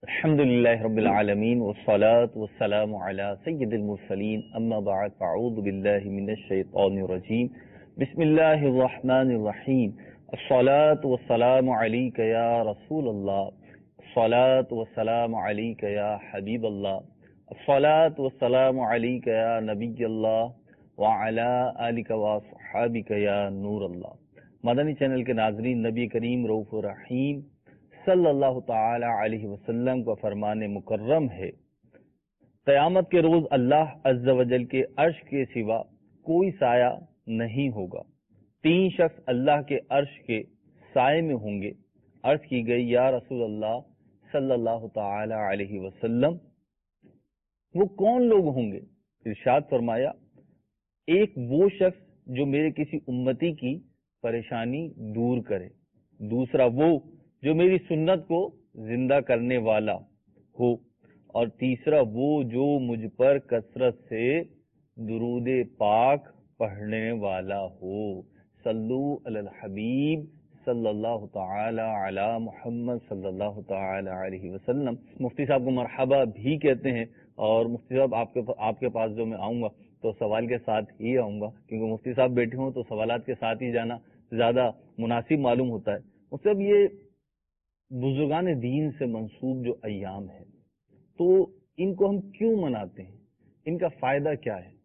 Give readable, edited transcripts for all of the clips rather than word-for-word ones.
الحمد لله رب العالمين والصلاة والسلام على سيد المرسلين أما بعد فأعوذ بالله من الشيطان الرجيم بسم الله الرحمن الرحيم الصلاة والسلام عليك يا رسول الله الصلاة والسلام عليك يا حبيب الله الصلاة والسلام عليك يا نبي الله وعلى آلك وصحابك يا نور الله. مدنی چینل کے ناظرین، نبی کریم رؤوف الرحیم صلی اللہ تعالی علیہ وسلم کا فرمان مکرم ہے، قیامت کے روز اللہ عز و جل کے عرش کے سوا کوئی سایہ نہیں ہوگا. 3 شخص اللہ کے عرش کے سائے میں ہوں گے. عرض کی گئی یا رسول اللہ صلی اللہ تعالی علیہ وسلم وہ کون لوگ ہوں گے؟ ارشاد فرمایا، ایک وہ شخص جو میرے کسی امتی کی پریشانی دور کرے، دوسرا وہ جو میری سنت کو زندہ کرنے والا ہو، اور تیسرا وہ جو مجھ پر کثرت سے درود پاک پڑھنے والا ہو. صلو علی الحبیب صلی اللہ تعالی علی محمد صلی اللہ تعالی علیہ وسلم. مفتی صاحب کو مرحبا بھی کہتے ہیں، اور مفتی صاحب آپ کے پاس جو میں آؤں گا تو سوال کے ساتھ ہی آؤں گا، کیونکہ مفتی صاحب بیٹھے ہوں تو سوالات کے ساتھ ہی جانا زیادہ مناسب معلوم ہوتا ہے. مفتی صاحب، یہ بزرگان دین سے منسوب جو ایام ہیں تو ان کو ہم کیوں مناتے ہیں؟ ان کا فائدہ کیا ہے؟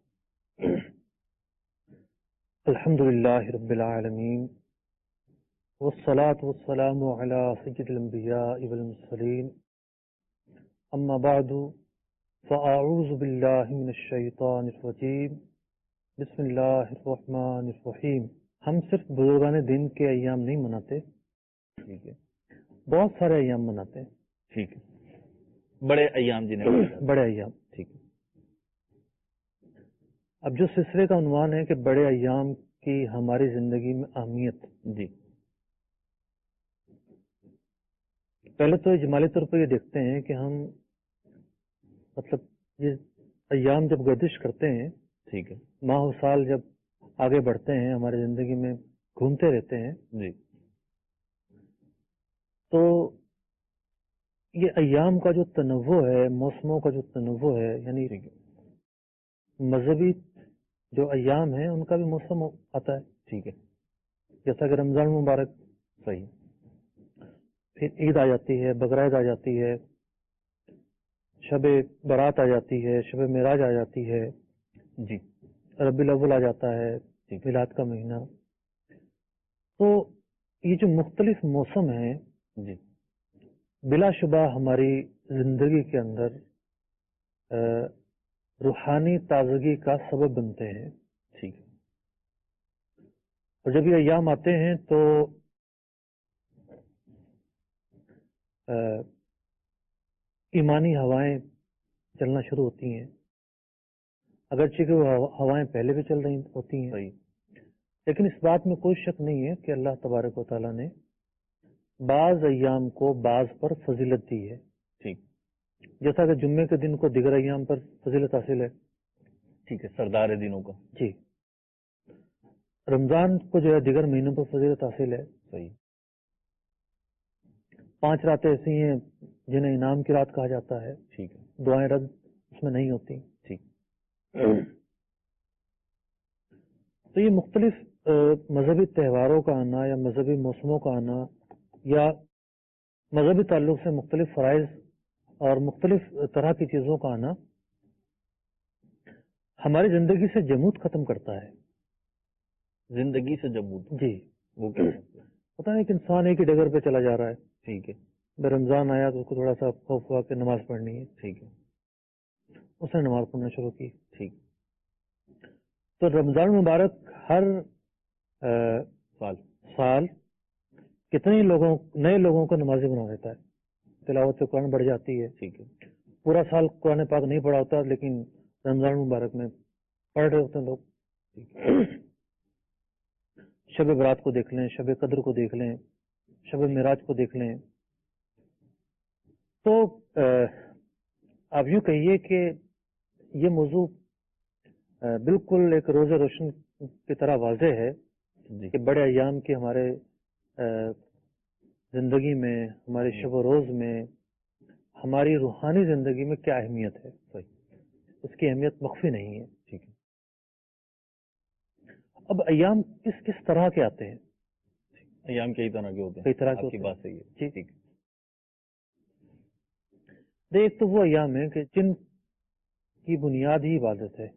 الحمدللہ رب العالمین والصلاة والسلام علی سید الانبیاء والمرسلین، اما بعد فاعوذ باللہ من الشیطان الرجیم، بسم اللہ الرحمن الرحیم. ہم صرف بزرگان دین کے ایام نہیں مناتے، ٹھیک ہے، بہت سارے ایام مناتے ہیں. ٹھیک ہے، بڑے ایام جنہیں بڑے ایام. ٹھیک ہے. اب جو سلسلے کا عنوان ہے کہ بڑے ایام کی ہماری زندگی میں اہمیت، جی، پہلے تو اجمالی طور پر یہ دیکھتے ہیں کہ ہم مطلب یہ ایام جب گردش کرتے ہیں، ٹھیک ہے، ماہ و سال جب آگے بڑھتے ہیں، ہماری زندگی میں گھومتے رہتے ہیں، جی، تو یہ ایام کا جو تنوع ہے، موسموں کا جو تنوع ہے، یعنی ٹھیک ہے، مذہبی جو ایام ہیں ان کا بھی موسم آتا ہے. ٹھیک ہے، جیسا کہ رمضان مبارک، صحیح، پھر عید آ جاتی ہے، بقرعید آ جاتی ہے، شب برات آ جاتی ہے، شب معراج آ جاتی ہے، جی، ربیع الاول آ جاتا ہے، ٹھیک ہے، میلاد کا مہینہ. تو یہ جو مختلف موسم ہیں جی، بلا شبہ ہماری زندگی کے اندر روحانی تازگی کا سبب بنتے ہیں. ٹھیک ہے، اور جب یہ ایام آتے ہیں تو ایمانی ہوائیں چلنا شروع ہوتی ہیں، اگرچہ کہ وہ ہوائیں پہلے بھی چل رہی ہوتی ہیں، صحیح، لیکن اس بات میں کوئی شک نہیں ہے کہ اللہ تبارک و تعالیٰ نے بعض ایام کو بعض پر فضیلت دی ہے. ٹھیک، جیسا کہ جمعے کے دن کو دیگر ایام پر فضیلت حاصل ہے. ٹھیک ہے، سردار دنوں کا، جی، رمضان کو جو ہے دیگر مہینوں پر فضیلت حاصل ہے. صحیح، 5 راتیں ایسی ہیں جنہیں انعام کی رات کہا جاتا ہے، ٹھیک ہے، دعائیں رد اس میں نہیں ہوتی. ٹھیک، تو یہ مختلف مذہبی تہواروں کا آنا یا مذہبی موسموں کا آنا یا مذہبی تعلق سے مختلف فرائض اور مختلف طرح کی چیزوں کا آنا ہماری زندگی سے جمود ختم کرتا ہے. زندگی سے جمود، جی، وہ کیا ہے؟ پتہ نہیں کہ انسان ایک ہی ڈگر پہ چلا جا رہا ہے. ٹھیک ہے، میں رمضان آیا تو اس کو تھوڑا سا خوف ہوا کہ نماز پڑھنی ہے، ٹھیک ہے، اس نے نماز پڑھنا شروع کی. ٹھیک، تو رمضان مبارک ہر سال کتنے ہی نئے لوگوں کو نمازی بنا دیتا ہے. تلاوت قرآن بڑھ جاتی ہے. ٹھیک ہے، پورا سال قرآن پاک نہیں پڑھا ہوتا، لیکن رمضان مبارک میں پڑھ رہے ہوتے ہیں لوگ. شب برات کو دیکھ لیں، شب قدر کو دیکھ لیں، شب معراج کو دیکھ لیں. تو آپ یوں کہیے کہ یہ موضوع بالکل ایک روز روشن کی طرح واضح ہے کہ بڑے ایام کی ہمارے زندگی میں، ہمارے شب و روز میں، ہماری روحانی زندگی میں کیا اہمیت ہے، صحیح، اس کی اہمیت مخفی نہیں ہے. ٹھیک ہے. اب ایام کس کس طرح کے آتے ہیں؟ ایام کئی طرح کے ہوتے کئی ہیں، طرح کے آپ کی ہوتے بات ہیں. صحیح ہے. جی. ٹھیک ہے. ایک تو وہ ایام ہیں کہ جن کی بنیاد ہی عبادت ہے.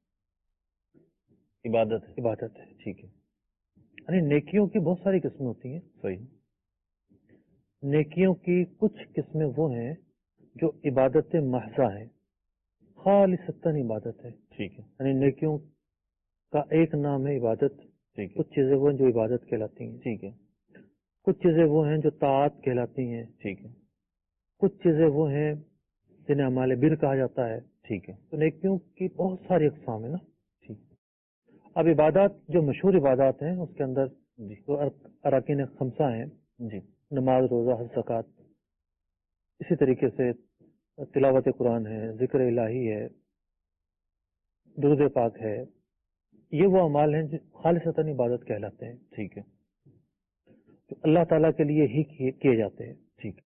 عبادت ہے. عبادت ہے. ٹھیک ہے. یعنی نیکیوں کی بہت ساری قسمیں ہوتی ہیں. صحیح. نیکیوں کی کچھ قسمیں وہ ہیں جو عبادت محضہ ہیں، خالصتاً عبادت ہے. ٹھیک ہے. یعنی نیکیوں کا ایک نام ہے عبادت. ٹھیک ہے. کچھ چیزیں وہ ہیں جو عبادت کہلاتی ہیں. ٹھیک ہے. کچھ چیزیں وہ ہیں جو طاعت کہلاتی ہیں. ٹھیک ہے. کچھ چیزیں وہ ہیں جنہیں اعمال بر کہا جاتا ہے. ٹھیک ہے. تو نیکیوں کی بہت ساری اقسام ہیں نا. ٹھیک. اب عبادات جو مشہور عبادات ہیں اس کے اندر جی. جو اراکین خمسہ ہیں، جی. نماز، روزہ، حج، زکوٰۃ، اسی طریقے سے تلاوت قرآن ہے، ذکر الہی ہے، درود پاک ہے، یہ وہ اعمال ہیں جو خالصتاً عبادت کہلاتے ہیں، ٹھیک ہے. جو اللہ تعالیٰ کے لیے ہی کیے جاتے ہیں. ٹھیک ہے.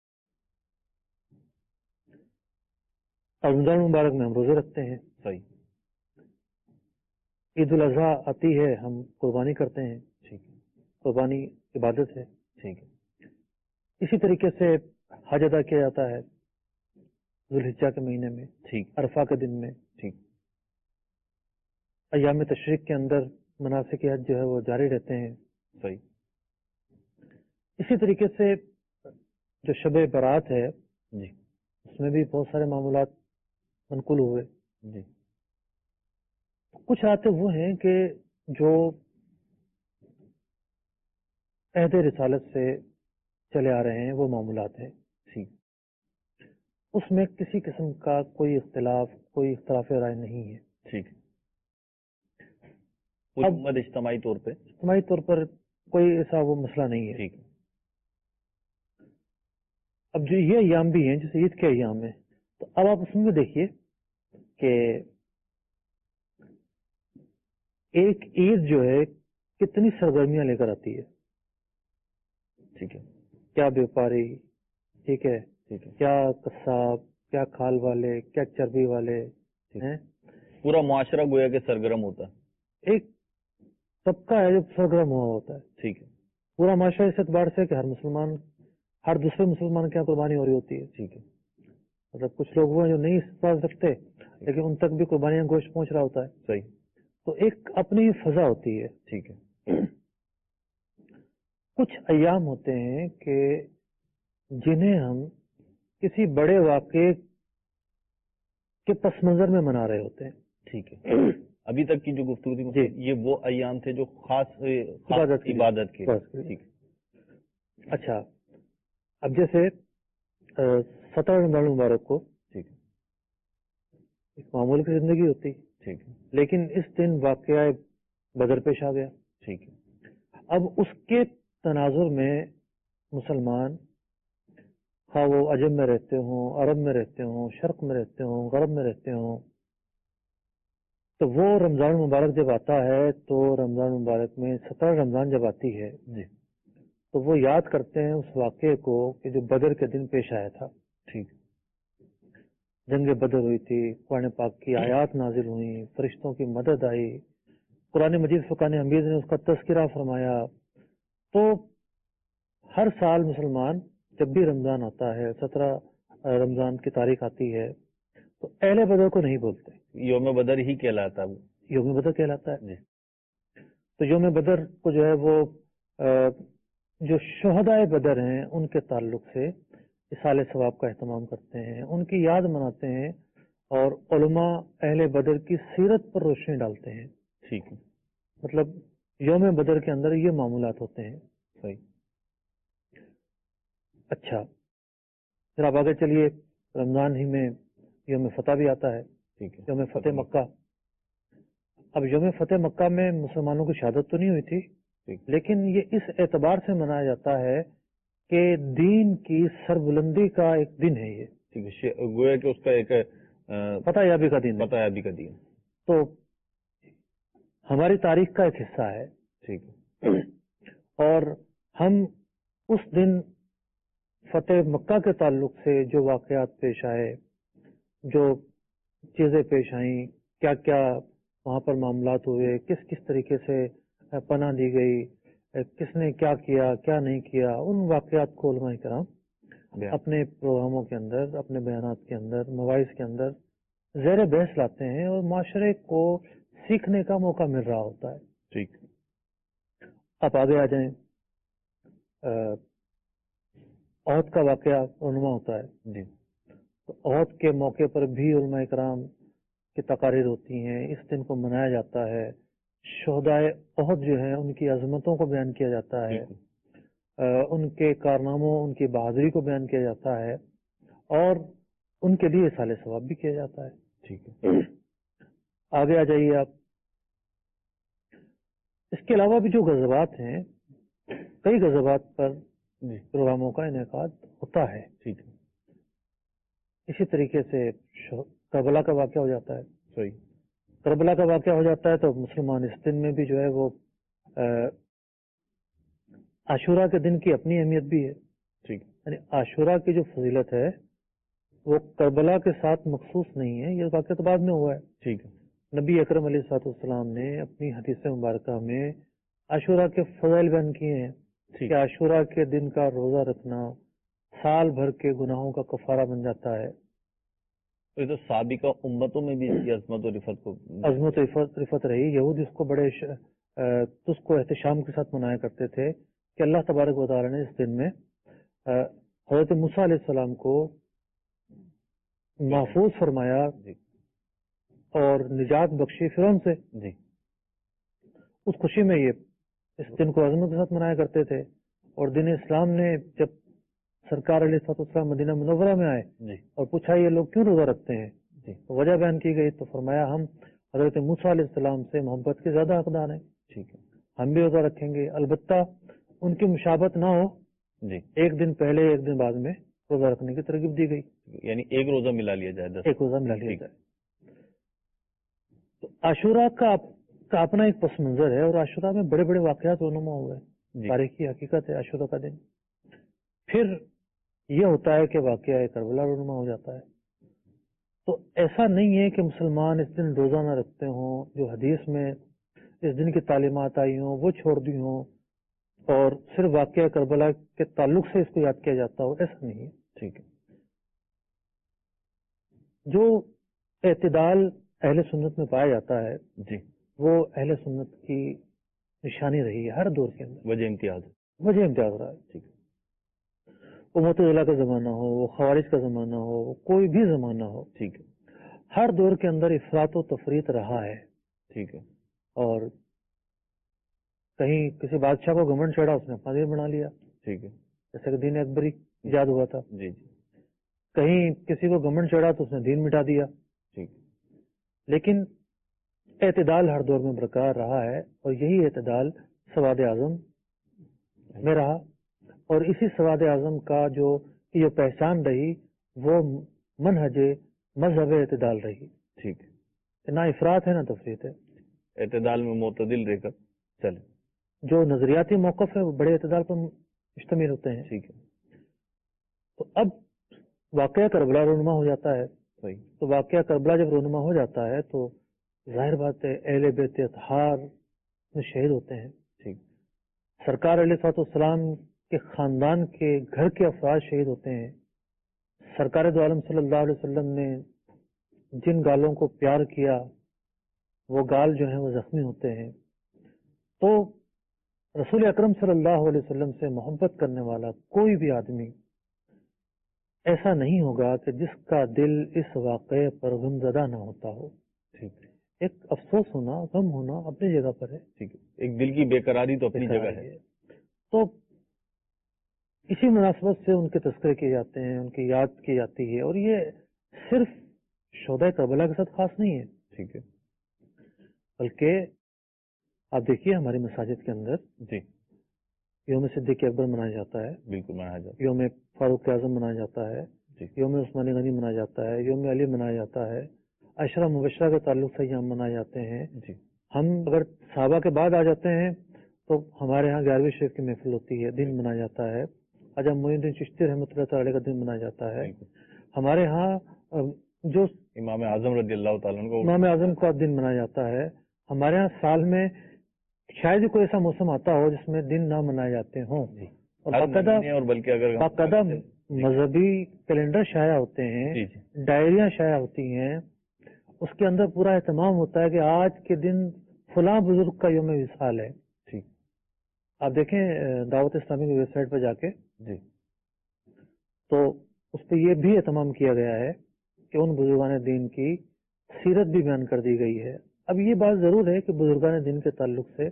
اور رمضان مبارک میں ہم روزے رکھتے ہیں. صحیح. عید الاضحیٰ آتی ہے، ہم قربانی کرتے ہیں. ٹھیک ہے. قربانی عبادت ہے. ٹھیک ہے. اسی طریقے سے حج ادا کیا جاتا ہے ذوالحجہ کے مہینے میں، ٹھیک. عرفہ کے دن میں. ٹھیک. ایام تشریق کے اندر مناسک حج جو ہے وہ جاری رہتے ہیں. صحیح. اسی طریقے سے جو شب برات ہے جی. اس میں بھی بہت سارے معاملات منقول ہوئے. جی. کچھ راتیں وہ ہیں کہ جو عہد رسالت سے چلے آ رہے ہیں، وہ معمولات ہیں. ٹھیک. اس میں کسی قسم کا کوئی اختلاف رائے نہیں ہے. ٹھیک. حکومت اجتماعی طور پہ، اجتماعی طور پر کوئی ایسا وہ مسئلہ نہیں ہے. ٹھیک. اب جو یہ ایام بھی ہیں جیسے عید کے ایام ہیں، تو اب آپ اس میں دیکھیے کہ ایک عید جو ہے کتنی سرگرمیاں لے کر آتی ہے. ٹھیک ہے. کیا بیوپاری، ٹھیک ہے، ٹھیک ہے. کیا قصاب، کیا کھال والے، کیا چربی والے ہیں. پورا معاشرہ گویا کہ سرگرم ہوتا ہے. ایک طبقہ ہے جو سرگرم ہوا ہوتا ہے. ٹھیک ہے. پورا معاشرہ اس اعتبار سے کہ ہر دوسرے مسلمان کی قربانی ہو رہی ہوتی ہے. ٹھیک ہے. مطلب کچھ لوگ وہ ہیں جو نہیں استعمال رکھتے لیکن ان تک بھی قربانیاں گوشت پہنچ رہا ہوتا ہے. صحیح. تو ایک اپنی فضا ہوتی ہے. ٹھیک ہے. کچھ ایام ہوتے ہیں کہ جنہیں ہم کسی بڑے واقعے کے پس منظر میں منا رہے ہوتے ہیں. ٹھیک ہے. ابھی تک کی جو گفتگو تھی جی، یہ وہ ایام تھے جو خاص عبادت کے. ٹھیک. اچھا، اب جیسے 17 رمضان مبارک کو ٹھیک ہے. ایک معمول کی زندگی ہوتی، ٹھیک ہے. لیکن اس دن واقعہ بدر پیش آ گیا. ٹھیک ہے. اب اس کے تناظر میں مسلمان، خواہ وہ عجم میں رہتے ہوں، عرب میں رہتے ہوں، شرق میں رہتے ہوں، غرب میں رہتے ہوں، تو وہ رمضان مبارک جب آتا ہے تو رمضان مبارک میں 17 رمضان جب آتی ہے جی، تو وہ یاد کرتے ہیں اس واقعے کو کہ جو بدر کے دن پیش آیا تھا. ٹھیک. جنگ بدر ہوئی تھی، قرآن پاک کی آیات نازل ہوئی، فرشتوں کی مدد آئی، قرآن مجید فقان حمید نے اس کا تذکرہ فرمایا. تو ہر سال مسلمان جب بھی رمضان آتا ہے، 17 رمضان کی تاریخ آتی ہے، تو اہل بدر کو نہیں بولتے، یوم بدر ہی کہلاتا ہے. یوم بدر کہلاتا ہے. جی. تو یوم بدر کو جو ہے وہ جو شہدائے بدر ہیں ان کے تعلق سے اصال ثواب کا اہتمام کرتے ہیں، ان کی یاد مناتے ہیں اور علماء اہل بدر کی سیرت پر روشنی ڈالتے ہیں. ٹھیک ہے. مطلب یوم بدر کے اندر یہ معمولات ہوتے ہیں. صحیح. اچھا، پھر آپ آگے چلیے، رمضان ہی میں یوم فتح بھی آتا ہے. ٹھیک ہے. یوم فتح مکہ. اب یوم فتح مکہ میں مسلمانوں کی شہادت تو نہیں ہوئی تھی، لیکن یہ اس اعتبار سے منایا جاتا ہے کہ دین کی سربلندی کا ایک دن ہے یہ. ٹھیک ہے. گویا کہ اس کا ایک فتح یابی کا دن ہے. فتح یابی کا دن. تو ہماری تاریخ کا ایک حصہ ہے. ٹھیک ہے. اور ہم اس دن فتح مکہ کے تعلق سے جو واقعات پیش آئے، جو چیزیں پیش آئیں، کیا کیا وہاں پر معاملات ہوئے، کس کس طریقے سے پناہ دی گئی، کس نے کیا کیا کیا نہیں کیا، ان واقعات کو علماء کرام اپنے پروگراموں کے اندر، اپنے بیانات کے اندر، مواعظ کے اندر زیر بحث لاتے ہیں، اور معاشرے کو سیکھنے کا موقع مل رہا ہوتا ہے۔ ٹھیک، آپ آگے آ جائیں، عہد کا واقعہ رونما ہوتا ہے، جی تو عہد کے موقع پر بھی علماء کرام کی تقاریر ہوتی ہیں، اس دن کو منایا جاتا ہے، شہدائے عہد جو ہیں ان کی عظمتوں کو بیان کیا جاتا ہے، ان کے کارناموں، ان کی بہادری کو بیان کیا جاتا ہے، اور ان کے لیے اصالہ ثواب بھی کیا جاتا ہے۔ ٹھیک ہے، آگے آ جائیے آپ۔ اس کے علاوہ بھی جو غزوات ہیں، کئی غزوات پر جی پروگراموں کا انعقاد ہوتا ہے۔ ٹھیک ہے، اسی طریقے سے کربلا کا واقعہ ہو جاتا ہے۔ صحیح، کربلا کا واقعہ ہو جاتا ہے تو مسلمان اس دن میں بھی جو ہے وہ عاشورہ کے دن کی اپنی اہمیت بھی ہے، ٹھیک، یعنی عاشورہ کی جو فضیلت ہے وہ کربلا کے ساتھ مخصوص نہیں ہے، یہ واقعہ تو بعد میں ہوا ہے۔ ٹھیک ہے، نبی اکرم علیہ الصلوۃ والسلام نے اپنی حدیث مبارکہ میں عاشورہ کے فضائل بیان کیے ہیں کہ عاشورہ کے دن کا روزہ رکھنا سال بھر کے گناہوں کا کفارہ بن جاتا ہے۔ یہ تو سابقہ امتوں میں بھی اس کی عظمت و رفت کو عظمت و رفت رہی، یہود اس کو بڑے اس کو احتشام کے ساتھ منایا کرتے تھے کہ اللہ تبارک و تعالی نے اس دن میں حضرت موسیٰ علیہ السلام کو محفوظ فرمایا جی اور نجات بخشی فرعون سے۔ جی اس خوشی میں یہ اس دن کو عظمت کے ساتھ منایا کرتے تھے، اور دین اسلام نے جب سرکار علیہ السلام مدینہ منورہ میں آئے جی اور پوچھا یہ لوگ کیوں روزہ رکھتے ہیں، جی تو وجہ بیان کی گئی تو فرمایا ہم حضرت موسیٰ علیہ السلام سے محبت کے زیادہ حقدار ہیں، ٹھیک ہے، ہم بھی روزہ رکھیں گے، البتہ ان کی مشابہت نہ ہو، جی ایک دن پہلے ایک دن بعد میں روزہ رکھنے کی ترغیب دی گئی، یعنی ایک روزہ ملا لیا جائے، 10 ایک روزہ ملا لیا ٹھیک، جائے۔ تو عاشورہ کا اپنا ایک پس منظر ہے، اور عاشورہ میں بڑے بڑے واقعات رونما ہوئے ہیں، جی تاریخی حقیقت ہے عاشورہ کا دن۔ پھر یہ ہوتا ہے کہ واقعہ کربلا رونما ہو جاتا ہے۔ تو ایسا نہیں ہے کہ مسلمان اس دن روزہ نہ رکھتے ہوں، جو حدیث میں اس دن کی تعلیمات آئی ہوں وہ چھوڑ دی ہوں، اور صرف واقعہ کربلا کے تعلق سے اس کو یاد کیا جاتا ہو، ایسا نہیں ہے۔ ٹھیک ہے، جو اعتدال اہل سنت میں پایا جاتا ہے جی وہ اہل سنت کی نشانی رہی ہے ہر دور کے اندر، وجہ امتیاز ہے، وجہ امتیاز رہا ہے۔ ٹھیک ہے، وہ معتزلہ کا زمانہ ہو، وہ خوارج کا زمانہ ہو، وہ کوئی بھی زمانہ ہو، ٹھیک ہے، ہر دور کے اندر افراط و تفریط رہا ہے۔ ٹھیک ہے، اور کہیں کسی بادشاہ کو گھمنڈ چڑھا، اس نے اپنا دین بنا لیا، ٹھیک ہے، جیسے کہ دین اکبری ایجاد ہوا تھا۔ جی جی کہیں کسی کو گھمنڈ چڑھا تو اس نے دین مٹا دیا۔ ٹھیک، لیکن اعتدال ہر دور میں برقرار رہا ہے، اور یہی اعتدال سواد اعظم میں رہا، اور اسی سواد اعظم کا جو پہچان رہی وہ منہج مذہب اعتدال رہی، ٹھیک ہے، کہ نہ افراط ہے نہ تفریط ہے۔ اعتدال میں معتدل رہ کر چلے، جو نظریاتی موقف ہے وہ بڑے اعتدال پر مشتمل ہوتے ہیں۔ ٹھیک ہے، تو اب واقعہ کربلا رونما ہو جاتا ہے، صحیح، تو واقعہ کربلا جب رونما ہو جاتا ہے تو ظاہر بات ہے اہل بیت اطہار میں شہید ہوتے ہیں، ٹھیک، سرکار علیہ الصلوۃ والسلام کے خاندان کے گھر کے افراد شہید ہوتے ہیں، سرکار دو عالم صلی اللہ علیہ وسلم نے جن گالوں کو پیار کیا وہ گال جو ہیں وہ زخمی ہوتے ہیں۔ تو رسول اکرم صلی اللہ علیہ وسلم سے محبت کرنے والا کوئی بھی آدمی ایسا نہیں ہوگا کہ جس کا دل اس واقعے پر غم زدہ نہ ہوتا ہو۔ ٹھیک، ایک افسوس ہونا، غم ہونا اپنی جگہ پر ہے، ٹھیک ہے، ایک دل کی بے قراری تو اپنی جگہ ہے، تو اسی مناسبت سے ان کے تذکرے کیے جاتے ہیں، ان کی یاد کی جاتی ہے، اور یہ صرف شہداء کربلا کے ساتھ خاص نہیں ہے، ٹھیک ہے، بلکہ آپ دیکھیے ہماری مساجد کے اندر جی یوم صدیق اکبر منایا جاتا ہے، بالکل منایا جاتا یوم فاروق اعظم منایا جاتا ہے، جی یوم عثمان غنی منایا جاتا ہے، یوم علی منایا جاتا ہے، عشرہ مبشرہ کے تعلق سے یہاں منائے جاتے ہیں۔ جی ہم اگر صحابہ کے بعد آ جاتے ہیں تو ہمارے ہاں 11ویں شریف کی محفل ہوتی ہے، دن منایا جاتا ہے، خواجہ معین الدین چشتی رحمۃ اللہ تعالی کا دن منایا جاتا ہے. ہمارے ہاں جو امام اعظم رضی اللہ تعالیٰ کو امام اعظم کا دن منایا جاتا ہے. ہمارے ہاں سال میں شاید ہی کوئی ایسا موسم آتا ہو جس میں دن نہ منائے جاتے ہوں. اور بلکہ اگر باقاعدہ مذہبی کیلنڈر شائع ہوتے ہیں، ڈائریاں شائع ہوتی ہیں، اس کے اندر پورا اہتمام ہوتا ہے کہ آج کے دن فلاں بزرگ کا یوم وصال ہے. آپ دیکھیں دعوت اسلامی کی ویب سائٹ پہ جا کے تو اس پہ یہ بھی اہتمام کیا گیا ہے کہ ان بزرگان دین کی سیرت بھی بیان کر دی گئی ہے. اب یہ بات ضرور ہے کہ بزرگان دین کے تعلق سے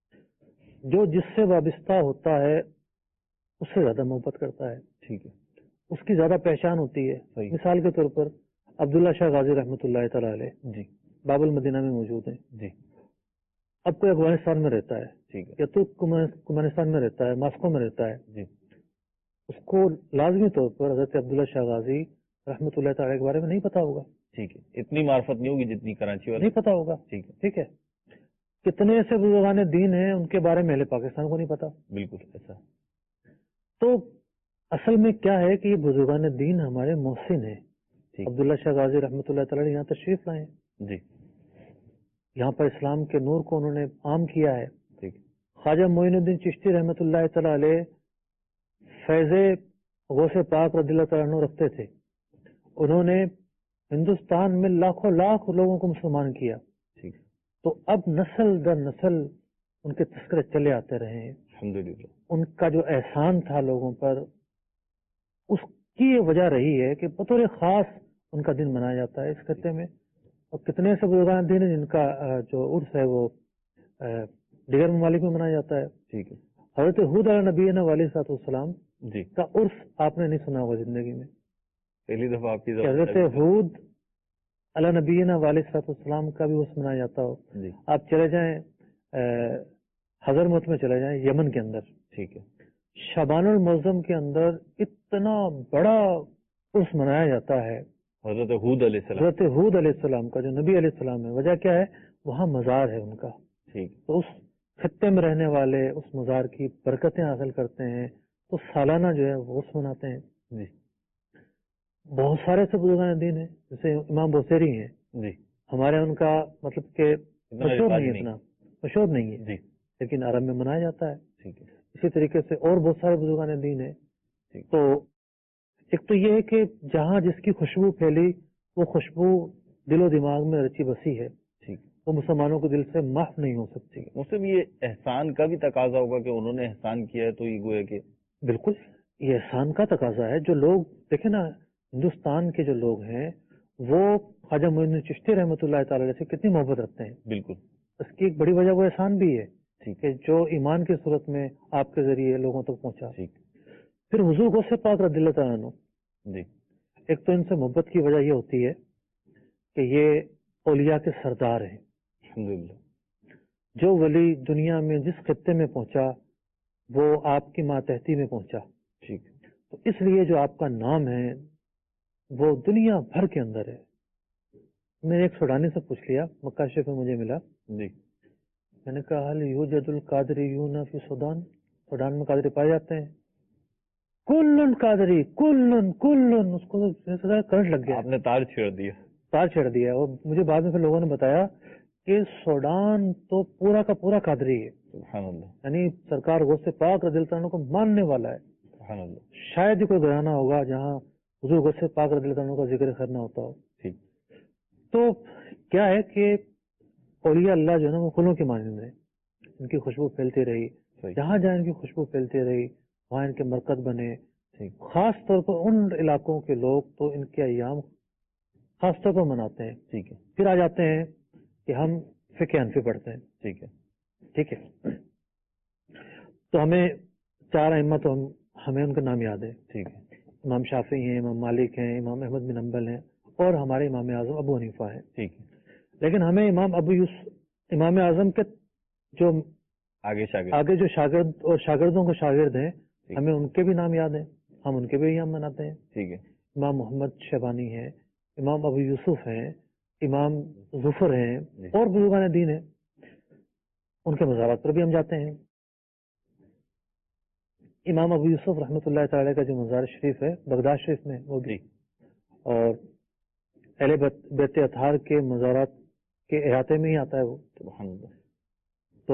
جو جس سے وابستہ ہوتا ہے اس سے زیادہ محبت کرتا ہے. ٹھیک ہے، اس کی زیادہ پہچان ہوتی ہے. مثال کے طور پر عبداللہ شاہ غازی رحمۃ اللہ تعالی علیہ باب المدینہ میں موجود ہیں. اب کوئی افغانستان میں رہتا ہے یا ترکمانستان میں رہتا ہے، ماسکو میں رہتا ہے، اس کو لازمی طور پر حضرت عبداللہ شاہ غازی رحمۃ اللہ تعالی کے بارے میں نہیں پتا ہوگا. ٹھیک ہے، اتنی معرفت نہیں ہوگی جتنی کراچی والے نہیں پتا ہوگا. ٹھیک ہے. کتنے ایسے بزرگان دین ہیں ان کے بارے میں اہل پاکستان کو نہیں پتا. بالکل ایسا. تو اصل میں کیا ہے کہ یہ بزرگان دین ہمارے محسن ہیں. عبداللہ شاہ غازی رحمۃ اللہ تعالی یہاں تشریف لائے ہیں. یہاں پر اسلام کے نور کو انہوں نے عام کیا ہے. خواجہ معین الدین چشتی رحمۃ اللہ تعالی علیہ فیض غوث پاک رضی اللہ تعالیٰ عنہ رکھتے تھے. انہوں نے ہندوستان میں لاکھوں لاکھ لوگوں کو مسلمان کیا. تو اب نسل در نسل ان کے تذکرے چلے آتے رہے ہیں. الحمدللہ ان کا جو احسان تھا لوگوں پر، اس کی یہ وجہ رہی ہے کہ بطور خاص ان کا دن منایا جاتا ہے اس خطے میں. اور کتنے سے بزرگان دین ہیں جن کا جو عرس ہے وہ دیگر ممالک میں منایا جاتا ہے. ٹھیک ہے. حضرت ہود علیہ نبی علیہ السلام کا عرس آپ نے نہیں سنا ہوگا زندگی میں. پہلی دفعہ آپ کی حضرت ہود علیہ نبی علیہ السلام کا بھی عرس منایا جاتا ہو. آپ چلے جائیں حضرموت میں چلے جائیں یمن کے اندر. ٹھیک ہے. شعبان المعظم کے اندر اتنا بڑا عرس منایا جاتا ہے حضرت ہود علیہ السلام کا جو نبی علیہ السلام ہے. وجہ کیا ہے؟ وہاں مزار ہے ان کا. ٹھیک. تو اس خطے میں رہنے والے اس مزار کی برکتیں حاصل کرتے ہیں تو سالانہ جو ہے وہ عرس مناتے ہیں. جی. بہت سارے سے بزرگان دین ہیں جیسے امام بوسیری ہیں. جی. ہمارے ان کا مطلب کہ مشہور نہیں ہے، اتنا مشہور نہیں ہے. جی. لیکن عرب میں منایا جاتا ہے. ٹھیک ہے. اسی طریقے سے اور بہت سارے بزرگان دین ہیں. تو ایک تو یہ ہے کہ جہاں جس کی خوشبو پھیلی وہ خوشبو دل و دماغ میں رچی بسی ہے. وہ مسلمانوں کے دل سے محو نہیں ہو سکتی. مسلم یہ احسان کا بھی تقاضا ہوگا کہ انہوں نے احسان کیا ہے تو یہ گویا کہ بالکل یہ احسان کا تقاضا ہے. جو لوگ دیکھیں نا ہندوستان کے جو لوگ ہیں وہ خواجہ معین الدین چشتی رحمۃ اللہ تعالی سے کتنی محبت رکھتے ہیں. بالکل. اس کی ایک بڑی وجہ وہ احسان بھی ہے کہ جو ایمان کی صورت میں آپ کے ذریعے لوگوں تک پہنچا. پھر حضور غوث پاک رضی اللہ تعالیٰ عنہ. جی. ایک تو ان سے محبت کی وجہ یہ ہوتی ہے کہ یہ اولیاء کے سردار ہیں. الحمدللہ. جو ولی دنیا میں جس خطے میں پہنچا وہ آپ کی ماتحتی میں پہنچا. ٹھیک. تو اس لیے جو آپ کا نام ہے وہ دنیا بھر کے اندر ہے. میں نے ایک سوڈانی سے پوچھ لیا، مکہ شریف میں مجھے ملا. جی. میں نے کہا حل یوجد القادریون فی سودان، سودان میں قادری پائے جاتے ہیں؟ کلن قادری کلن کلن. اس کو کرنٹ لگ گیا. آپ نے تار چھیڑ دیا. اور مجھے بعد میں پھر لوگوں نے بتایا کہ سوڈان تو پورا کا پورا قادری ہے. سبحان اللہ. یعنی سرکار غوث پاک رضی اللہ عنہ کو ماننے والا ہے. سبحان اللہ. شاید ہی کوئی گھرانہ ہوگا جہاں حضور غوث پاک رضی اللہ عنہ کا ذکر خیر نہ ہوتا ہو. ٹھیک. تو کیا ہے کہ اولیاء اللہ جو ہے نا وہ پھولوں کی مانند ہے. ان کی خوشبو پھیلتی رہی، جہاں جہاں ان کی خوشبو پھیلتی رہی وہاں ان کے مرکز بنے. خاص طور پر ان علاقوں کے لوگ تو ان کے ایام خاص طور پر مناتے ہیں. ٹھیک ہے. پھر آ جاتے ہیں کہ ہم فقہ حنفی پڑھتے ہیں. ٹھیک ہے. ٹھیک ہے. تو ہمیں چار ائمہ تو ہمیں ان کا نام یاد ہے. ٹھیک ہے. امام شافعی ہیں، امام مالک ہیں، امام احمد بن حنبل ہیں اور ہمارے امام اعظم ابو حنیفہ ہیں. ٹھیک ہے. لیکن ہمیں امام اعظم کے جو آگے جو شاگرد اور شاگردوں کے شاگرد ہیں ہمیں ان کے بھی نام یاد ہیں، ہم ان کے بھی ایام مناتے ہیں. ٹھیک ہے. امام محمد شیبانی ہیں، امام ابو یوسف ہیں، امام ظفر ہیں اور بزرگان دین ہیں. ان کے مزارات پر بھی ہم جاتے ہیں. امام ابو یوسف رحمۃ اللہ تعالی کا جو مزار شریف ہے بغداد شریف میں وہ بھی، اور اہل بیت اطہار کے مزارات کے احاطے میں ہی آتا ہے وہ. سبحان اللہ. تو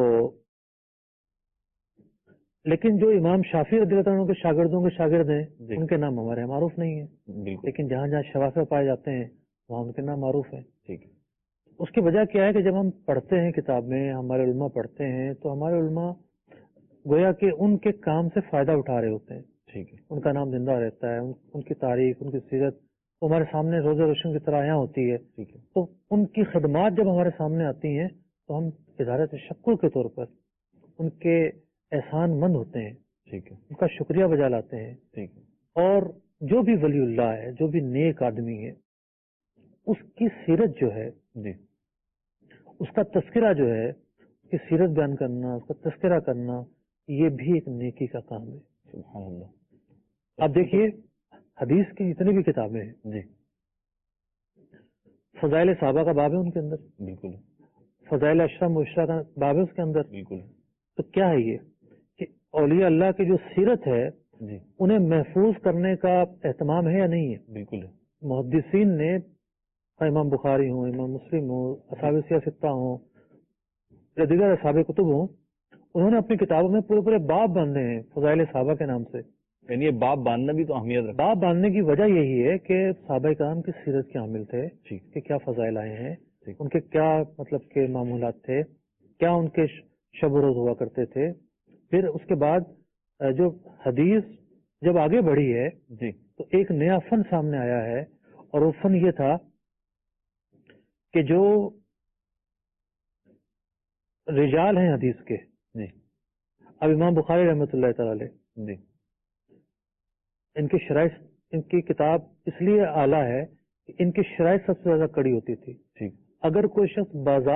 لیکن جو امام شافعی رضی اللہ عنہ کے شاگردوں کے شاگرد ہیں ان کے نام ہمارے یہاں معروف نہیں ہیں. بالکل. لیکن جہاں جہاں شوافع پائے جاتے ہیں وہاں ان کے نام معروف ہیں. ٹھیک ہے. اس کی وجہ کیا ہے کہ جب ہم پڑھتے ہیں کتاب میں، ہمارے علماء پڑھتے ہیں، تو ہمارے علماء گویا کہ ان کے کام سے فائدہ اٹھا رہے ہوتے ہیں. ٹھیک ہے. ان کا نام زندہ رہتا ہے، ان کی تاریخ، ان کی سیرت ہمارے سامنے روز روشن کی طرح یہاں ہوتی ہے. ٹھیک ہے. تو ان کی خدمات جب ہمارے سامنے آتی ہیں تو ہم اظہار تشکر کے طور پر ان کے احسان مند ہوتے ہیں. ٹھیک ہے. ان کا شکریہ بجا لاتے ہیں. ٹھیک ہے. اور جو بھی ولی اللہ ہے، جو بھی نیک آدمی ہے، اس کی سیرت جو ہے، جی، اس کا تذکرہ جو ہے، اس کی سیرت بیان کرنا، اس کا تذکرہ کرنا، یہ بھی ایک نیکی کا کام ہے. سبحان اللہ. اب دیکھیے حدیث کی جتنی بھی کتابیں ہیں، جی، فضائل صحابہ کا باب ہے ان کے اندر، بالکل فضائل اشرا مبشرہ کا باب ہے اس کے اندر. بالکل. تو کیا ہے یہ کہ اولیاء اللہ کی جو سیرت ہے جی، انہیں محفوظ کرنے کا اہتمام ہے یا نہیں ہے؟ بالکل ہے. محدثین نے، امام بخاری ہوں، امام مسلم ہوں، اصحاب سیاستہ ہوں یا دیگر اصحاب کتب ہوں، انہوں نے اپنی کتابوں میں پورے پورے باب باندھے ہیں فضائل صحابہ کے نام سے. یعنی یہ باب باندھنا بھی تو اہمیت رکھتا باب باندھنے کی وجہ یہی ہے کہ صحابہ کرام کی سیرت کے حامل تھے، ٹھیک کہ کیا فضائل آئے ہیں، ٹھیک. ان کے کیا مطلب کے معمولات تھے، کیا ان کے شب و روز ہوا کرتے تھے. پھر اس کے بعد جو حدیث جب آگے بڑھی ہے جی، تو ایک نیا فن سامنے آیا ہے، اور وہ فن یہ تھا کہ جو رجال ہیں حدیث کے، جی، اب امام بخاری رحمۃ اللہ تعالی علیہ، جی، ان کی شرائط، ان کی کتاب اس لیے اعلیٰ ہے کہ ان کی شرائط سب سے زیادہ کڑی ہوتی تھی. ٹھیک. اگر کوئی شخص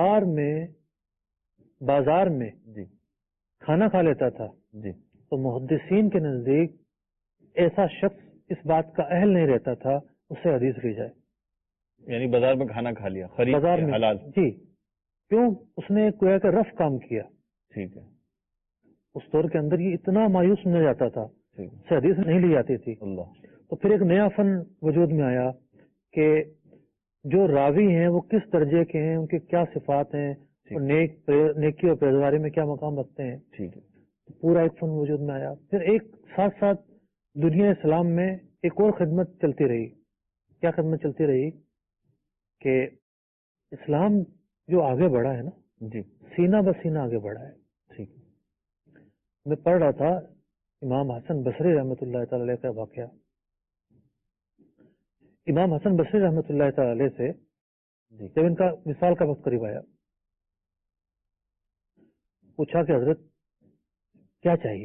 بازار میں جی، کھانا کھا لیتا تھا جی، تو محدثین کے نزدیک ایسا شخص اس بات کا اہل نہیں رہتا تھا اس سے حدیث لی جائے. یعنی بازار میں کھانا کھا لیا، خرید بازار کے میں، حلال. جی، کیوں؟ اس نے کوئی کہ رف کام کیا. ٹھیک ہے. اس دور کے اندر یہ اتنا مایوس سمجھا جاتا تھا، ٹھیک ہے. اس سے حدیث نہیں لی جاتی تھی. اللہ. تو پھر ایک نیا فن وجود میں آیا کہ جو راوی ہیں وہ کس درجے کے ہیں، ان کی کیا صفات ہیں، اور نیکی اور پرہیزگاری میں کیا مقام رکھتے ہیں. ٹھیک ہے. پورا ایک فن وجود میں آیا. پھر ایک ساتھ ساتھ دنیا اسلام میں ایک اور خدمت چلتی رہی. کیا خدمت چلتی رہی کہ اسلام جو آگے بڑھا ہے نا، جی، سینہ بسینہ آگے بڑھا ہے. ٹھیک. میں پڑھ رہا تھا امام حسن بصری رحمۃ اللہ تعالی علیہ کا واقعہ. امام حسن بصری رحمۃ اللہ تعالی علیہ سے جی، جب ان کا وصال کا وقت قریب آیا، پوچھا کہ حضرت کیا چاہیے؟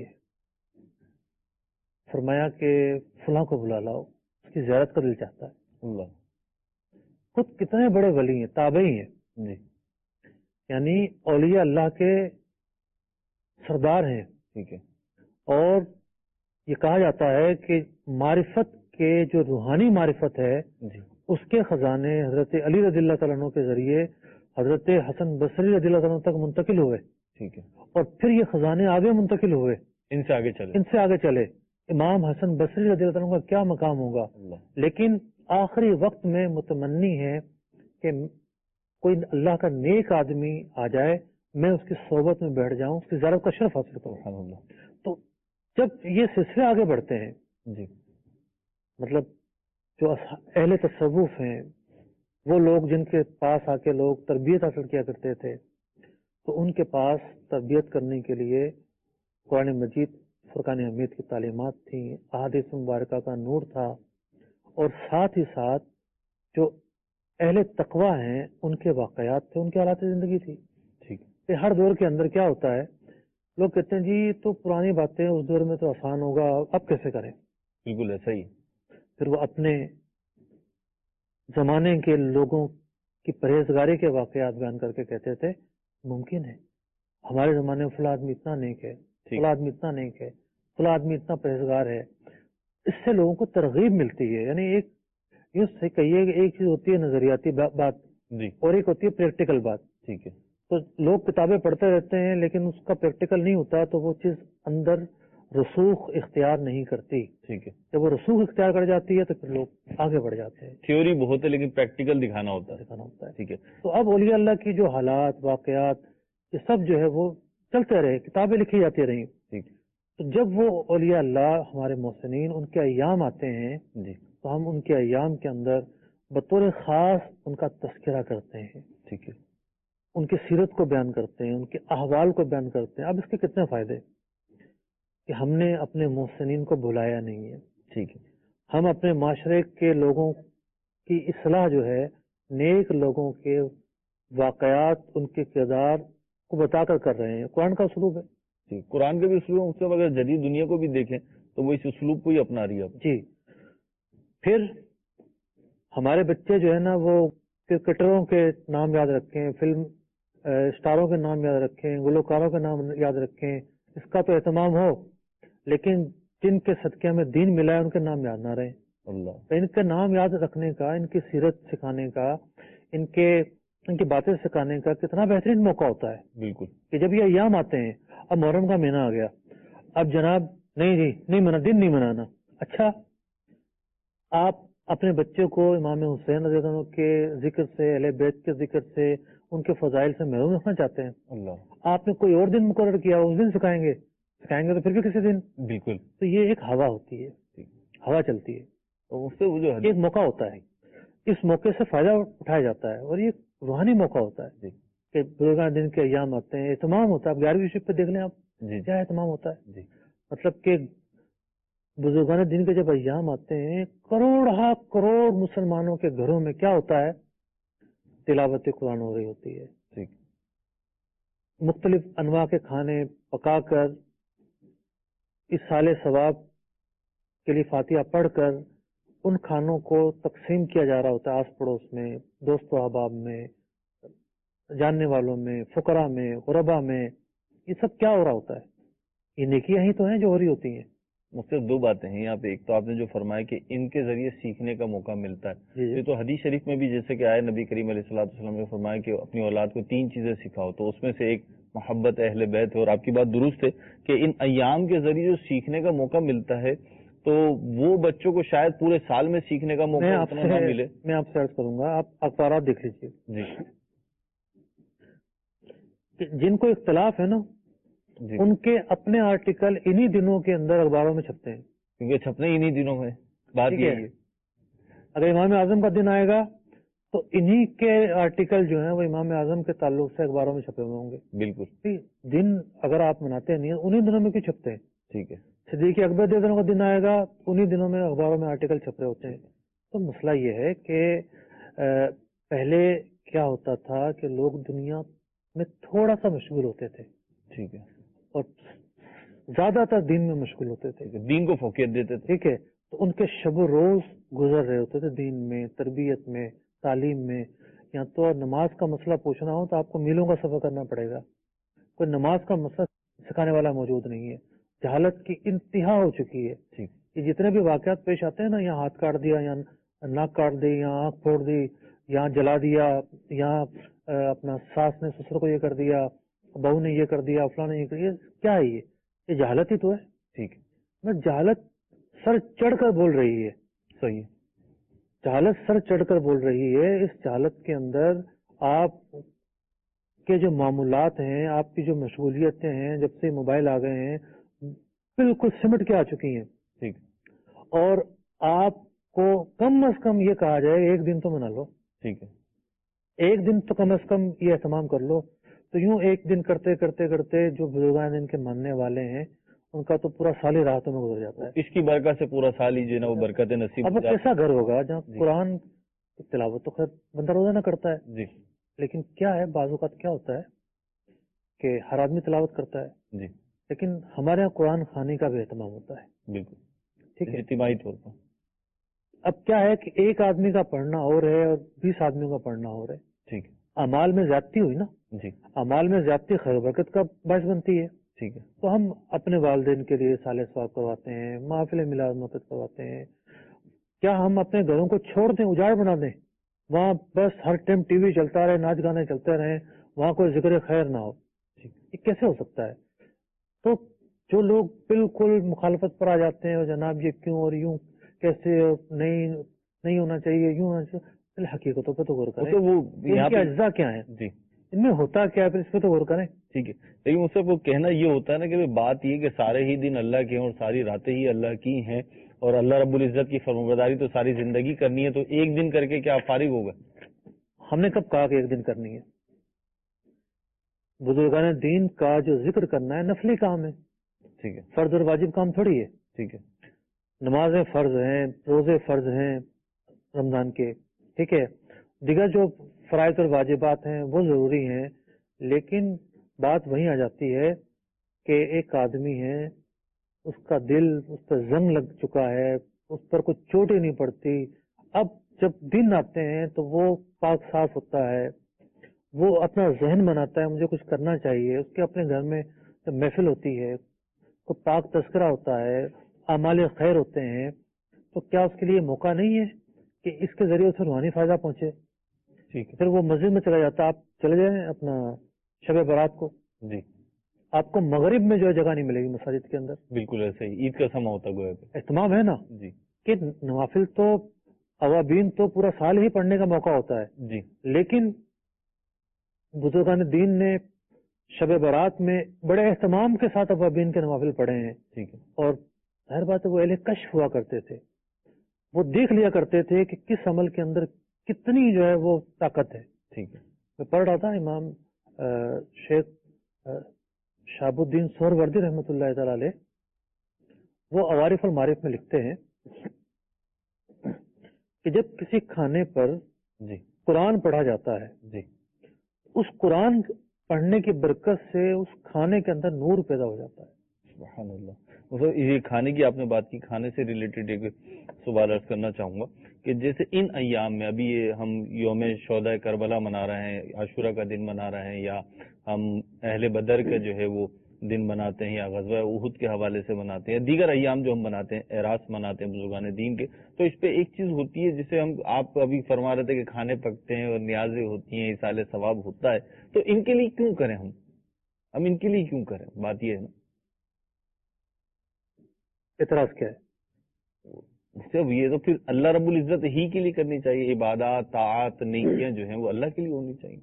فرمایا کہ فلاں کو بلا لاؤ، اس کی زیارت کا دل چاہتا ہے. اللہ. خود کتنے بڑے ولی ہیں، تابعی ہیں، جی، یعنی اولیاء اللہ کے سردار ہیں. ٹھیک ہے. اور یہ کہا جاتا ہے کہ معرفت کے جو روحانی معرفت ہے جی، اس کے خزانے حضرت علی رضی اللہ تعالیٰ عنہ کے ذریعے حضرت حسن بصری رضی اللہ تعالیٰ عنہ تک منتقل ہوئے، ٹھیک ہے. اور پھر یہ خزانے آگے منتقل ہوئے، ان سے آگے چلے. ان سے آگے چلے. امام حسن بصری رضی اللہ تعالیٰ عنہ کا کیا مقام ہوگا. اللہ. لیکن آخری وقت میں متمنی ہے کہ کوئی اللہ کا نیک آدمی آ جائے، میں اس کی صحبت میں بیٹھ جاؤں، اس کی زیارت کا شرف حاصل کروں. سبحان اللہ. تو جب یہ سلسلے آگے بڑھتے ہیں، جی، مطلب جو اہل تصوف ہیں، وہ لوگ جن کے پاس آ کے لوگ تربیت حاصل کیا کرتے تھے، تو ان کے پاس تربیت کرنے کے لیے قرآن مجید فرقان حمید کی تعلیمات تھیں، احادیث مبارکہ کا نور تھا، اور ساتھ ہی ساتھ جو اہل تقوی ہیں ان کے واقعات تھے، ان کے حالات زندگی تھی. ٹھیک. کہ ہر دور کے اندر کیا ہوتا ہے، لوگ کہتے ہیں جی تو پرانی باتیں اس دور میں تو آسان ہوگا، اب کیسے کریں. بالکل ایسا ہی. پھر وہ اپنے زمانے کے لوگوں کی پرہیزگاری کے واقعات بیان کر کے کہتے تھے ممکن ہے ہمارے زمانے میں فلاں آدمی اتنا نیک ہے، فلاں آدمی اتنا نیک ہے، فلاں آدمی اتنا پرہیزگار ہے. اس سے لوگوں کو ترغیب ملتی ہے. یعنی ایک یوں سے کہیے کہ ایک چیز ہوتی ہے نظریاتی بات، جی، اور ایک ہوتی ہے پریکٹیکل بات. ٹھیک ہے. تو لوگ کتابیں پڑھتے رہتے ہیں لیکن اس کا پریکٹیکل نہیں ہوتا، تو وہ چیز اندر रसूख इख्तियार नहीं करती। ठीक है, जब वो रसूख इख्तियार कर जाती है तो फिर लोग आगे बढ़ जाते हैं, थ्योरी बहुत है लेकिन प्रैक्टिकल दिखाना होता है। दिखाना होता है। ठीक है, तो अब औलिया अल्लाह की जो हालात वाकयात ये सब जो है वो चलते रहे, किताबें लिखी जाती रही। ठीक तो जब वो औलिया अल्लाह हमारे मोहसिनीन उनके अय्याम आते हैं जी, तो हम उनके अय्याम के अंदर बतौर खास उनका तस्करा करते हैं, ठीक है, उनकी सीरत को बयान करते हैं, उनके अहवाल को बयान करते हैं। अब इसके कितने फायदे कि हमने अपने मोहसिनीन को भुलाया नहीं है। ठीक है, हम अपने माशरे के लोगों की इस्लाह जो है नेक लोगों के वाकयात उनके किरदार को बताकर कर रहे हैं। कुरान का उसलूब है ठीक। कुरान के भी उसलूब मतलब अगर जदीद दुनिया को भी देखें तो वो इस उसलूब को ही अपना रही है अब। जी। फिर हमारे बच्चे जो है ना वो क्रिकेटरों के नाम याद रखें, फिल्म स्टारों के नाम याद रखें, गुलकारों के नाम याद रखें, इसका तो एहतमाम हो, लेकिन जिनके सदक़े में दीन मिला है उनके नाम याद ना रहे। अल्लाह, तो इनके नाम याद रखने का, इनकी सीरत सिखाने का, इनकी बातें सिखाने का कितना बेहतरीन मौका होता है बिल्कुल। कि जब ये अय्याम आते हैं। अब मुहर्रम का महीना आ गया, अब जनाब नहीं जी नहीं मना, दिन नहीं मनाना। अच्छा, आप अपने बच्चे को इमाम हुसैन रज़ियल्लाहु अन्हु के जिक्र से, अहले बैत के जिक्र से, उनके फजाइल से महरूम रखना चाहते हैं। अल्लाह, आपने कोई और दिन मुकर्रर किया, उस दिन सिखाएंगे तो फिर भी किसी दिन। बिल्कुल। तो ये एक हवा होती है, हवा चलती है, तो उससे वो जो एक मौका होता है, इस मौके से फायदा उठाया जाता है और ये रूहानी मौका होता है जी, कि बुजुर्गान दिन के अय्याम आते हैं, एहतमाम होता है। 11वीं शिप पे देख लें आप, जी, क्या एहतमाम होता है। जी, मतलब कि बुजुर्गान दिन के जब अय्याम आते हैं, करोड़ मुसलमानों के घरों में क्या होता है, तिलावत कुरान हो रही होती है। ठीक, मुख्तलिफ अनवा के खाने पकाकर इस साले सवाब के लिए फातिहा पढ़कर उन खानों को तकसीम किया जा रहा होता है आस पड़ोस में, दोस्त अहबाब में, जानने वालों में, फुकरा में, गुरबा में। ये सब क्या हो रहा होता है? ये नेकियां ही तो हैं जो हो रही होती हैं। मुझसे दो बातें हैं यहाँ पे। एक तो आपने जो फरमाया कि इनके जरिए सीखने का मौका मिलता है, जी, ये तो हदीस शरीफ में भी जैसे कि आया, नबी करीम अलैहिस्सलातु वस्सलाम ने फरमाया कि अपनी औलाद को 3 चीजें सिखाओ, तो उसमें से एक मोहब्बत अहले बैत है। और आपकी बात दुरुस्त है कि इन अय्याम के जरिए जो सीखने का मौका मिलता है तो वो बच्चों को शायद पूरे साल में सीखने का मौका उतना ना मिले। मैं आपसे अर्ज करूंगा, आप अखबार देख लीजिए जी, कि जिनको इख्तलाफ है ना, जी, उनके अपने आर्टिकल इन्हीं दिनों के अंदर अखबारों में छपते हैं, क्योंकि छपने इन्हीं दिनों में। बात ठीक यही है। अगर इमाम आजम का दिन आएगा तो इन्हीं के आर्टिकल जो है वो इमाम आजम के ताल्लुक से अखबारों में छपे हुए होंगे। बिल्कुल, ठीक, दिन अगर आप मनाते नहीं है, उन्हीं दिनों में क्यों छपते हैं? ठीक है, सिद्दीक़ अकबर दिनों का दिन आएगा, उन्हीं दिनों में अखबारों में आर्टिकल छप रहे होते हैं। तो मसला ये है कि पहले क्या होता था कि लोग दुनिया में थोड़ा सा मशगूल होते थे ठीक है, और ज्यादातर दीन में मशगूल होते थे, ठीक है, दीन को फोकियत देते थे। ठीक है। तो उनके शब रोज गुजर रहे होते थे दीन में, तरबियत में, तालीम में। यहाँ तो नमाज का मसला पूछना हो तो आपको मीलों का सफर करना पड़ेगा, कोई नमाज का मसला सिखाने वाला मौजूद नहीं है। जहालत की इंतहा हो चुकी है। ठीक, ये जितने भी वाकयात पेश आते हैं ना, यहाँ हाथ काट दिया, यहाँ नाक काट दी, यहाँ आंख फोड़ दी, यहाँ जला दिया, यहाँ अपना सास ने ससुर को ये कर दिया, बहू ने ये कर दिया, फलां ने ये कर दिया, क्या है ये जहालत ही तो है। ठीक है, मैं जहालत सर चढ़कर बोल रही है, सही है, जहालत सर चढ़कर बोल रही है। इस जहालत के अंदर आप के जो मामूलात हैं, आपकी जो मशगूलियतें हैं, जब से मोबाइल आ गए हैं बिल्कुल सिमट के आ चुकी हैं। ठीक, और आपको कम से कम ये कहा जाए एक दिन तो मना लो, ठीक है, एक दिन तो कम से कम ये एहतमाम कर लो। तो यूं एक दिन करते करते करते जो बुजुर्गान इनके मानने वाले हैं उनका तो पूरा साल ही राहतों में गुजर जाता है। इसकी बरकत से पूरा साल ही जो है ना वो बरकत नसीब अब हो वो जाती कैसा घर होगा जहाँ कुरान की तिलावत तो खैर बंदा रोजाना करता है, है। जी, लेकिन क्या है बाज़-औक़ात क्या होता है कि हर आदमी तिलावत करता है, जी, लेकिन हमारे यहाँ कुरान खानी का भी एहतमाम होता है, बिल्कुल, ठीक है। इज्तिमाई तौर पर। अब क्या है कि एक आदमी का पढ़ना और है और 20 आदमियों का पढ़ना और है। ठीक, अमाल में ज्यादती हुई ना, जी, अमाल में ज्यादती खैर बरकत का बायस बनती है। ठीक है, तो हम अपने वालिदैन के लिए साले सवाब करवाते हैं, महफिल मिलाद मदद करवाते हैं। क्या हम अपने घरों को छोड़ दें, उजाड़ बना दें, वहाँ बस हर टाइम टीवी चलता रहे, नाच गाने चलते रहे, वहाँ कोई जिक्र खैर ना हो? ये कैसे हो सकता है? तो جو لوگ بالکل مخالفت پر آ جاتے ہیں اور جناب یہ کیوں اور یوں کیسے نہیں ہونا چاہیے، یوں ہونا چاہیے، حقیقتوں پہ تو غور کریں، تو وہ ان کے اجزاء کیا ہیں، جی ان میں ہوتا کیا ہے، پھر اس پہ تو غور کریں. ٹھیک ہے. لیکن مجھ سے وہ کہنا یہ ہوتا ہے نا کہ بات یہ کہ سارے ہی دن اللہ کے ہیں اور ساری راتیں ہی اللہ کی ہیں اور اللہ رب العزت کی فرمانبرداری تو ساری زندگی کرنی ہے، تو ایک دن کر کے کیا فارغ ہوگا؟ ہم نے کب کہا کہ ایک دن کرنی ہے؟ بزرگان دین کا جو ذکر کرنا ہے نفلی کام ہے، ٹھیک ہے، فرض اور واجب کام تھوڑی ہے. ٹھیک ہے، نمازیں فرض ہیں، روزے فرض ہیں رمضان کے، ٹھیک ہے، دیگر جو فرائض اور واجبات ہیں وہ ضروری ہیں، لیکن بات وہیں آ جاتی ہے کہ ایک آدمی ہے، اس کا دل اس پر زنگ لگ چکا ہے، اس پر کوئی چوٹ ہی نہیں پڑتی. اب جب دن آتے ہیں تو وہ پاک صاف ہوتا ہے، وہ اپنا ذہن بناتا ہے مجھے کچھ کرنا چاہیے، اس کے اپنے گھر میں جب محفل ہوتی ہے تو پاک تذکرہ ہوتا ہے، اعمال خیر ہوتے ہیں، تو کیا اس کے لیے موقع نہیں ہے کہ اس کے ذریعے اسے روحانی فائدہ پہنچے؟ ٹھیک ہے. پھر وہ مسجد میں چلا جاتا، آپ چلے جائیں اپنا شب برات کو، جی آپ کو مغرب میں جو ہے جگہ نہیں ملے گی مساجد کے اندر. بالکل ایسے ہی عید کا سما ہوتا گویا پہ. اہتمام ہے نا جی کہ نوافل تو اوابین تو پورا سال ہی پڑھنے کا موقع ہوتا ہے، جی لیکن بزرگان دین نے شب برات میں بڑے اہتمام کے ساتھ اوابین کے نوافل پڑھے ہیں. ٹھیک ہے، اور ظاہر بات ہے وہ اہل کشف ہوا کرتے تھے، وہ دیکھ لیا کرتے تھے کہ کس عمل کے اندر کتنی جو ہے وہ طاقت ہے. ٹھیک ہے، میں پڑھ رہا تھا امام شیخ شہاب الدین سہروردی رحمۃ اللہ تعالی علیہ، وہ عوارف المعارف میں لکھتے ہیں کہ جب کسی کھانے پر جی قرآن پڑھا جاتا ہے، جی اس قرآن پڑھنے کی برکت سے اس کھانے کے اندر نور پیدا ہو جاتا ہے. سبحان اللہ. مطلب یہ کھانے کی آپ نے بات کی، کھانے سے ریلیٹڈ ایک سوال عرض کرنا چاہوں گا کہ جیسے ان ایام میں ابھی یہ ہم یوم شہداء کربلا منا رہے ہیں، عاشورہ کا دن منا رہے ہیں، یا ہم اہل بدر کا جو ہے وہ دن مناتے ہیں، یا غزوہ احد کے حوالے سے مناتے ہیں، دیگر ایام جو ہم مناتے ہیں، اعراس مناتے ہیں بزرگان دین کے، تو اس پہ ایک چیز ہوتی ہے جسے ہم آپ ابھی فرما رہے تھے کہ کھانے پکتے ہیں اور نیازیں ہوتی ہیں، ایصال ثواب ہوتا ہے، تو ان کے لیے کیوں کریں ہم ان کے لیے کیوں کریں؟ بات یہ ہے نا. اعتراض کیا ہے؟ جب یہ تو پھر اللہ رب العزت ہی کے لیے کرنی چاہیے، عبادات طاعات نیکیاں جو ہیں وہ اللہ کے لیے ہونی چاہیے.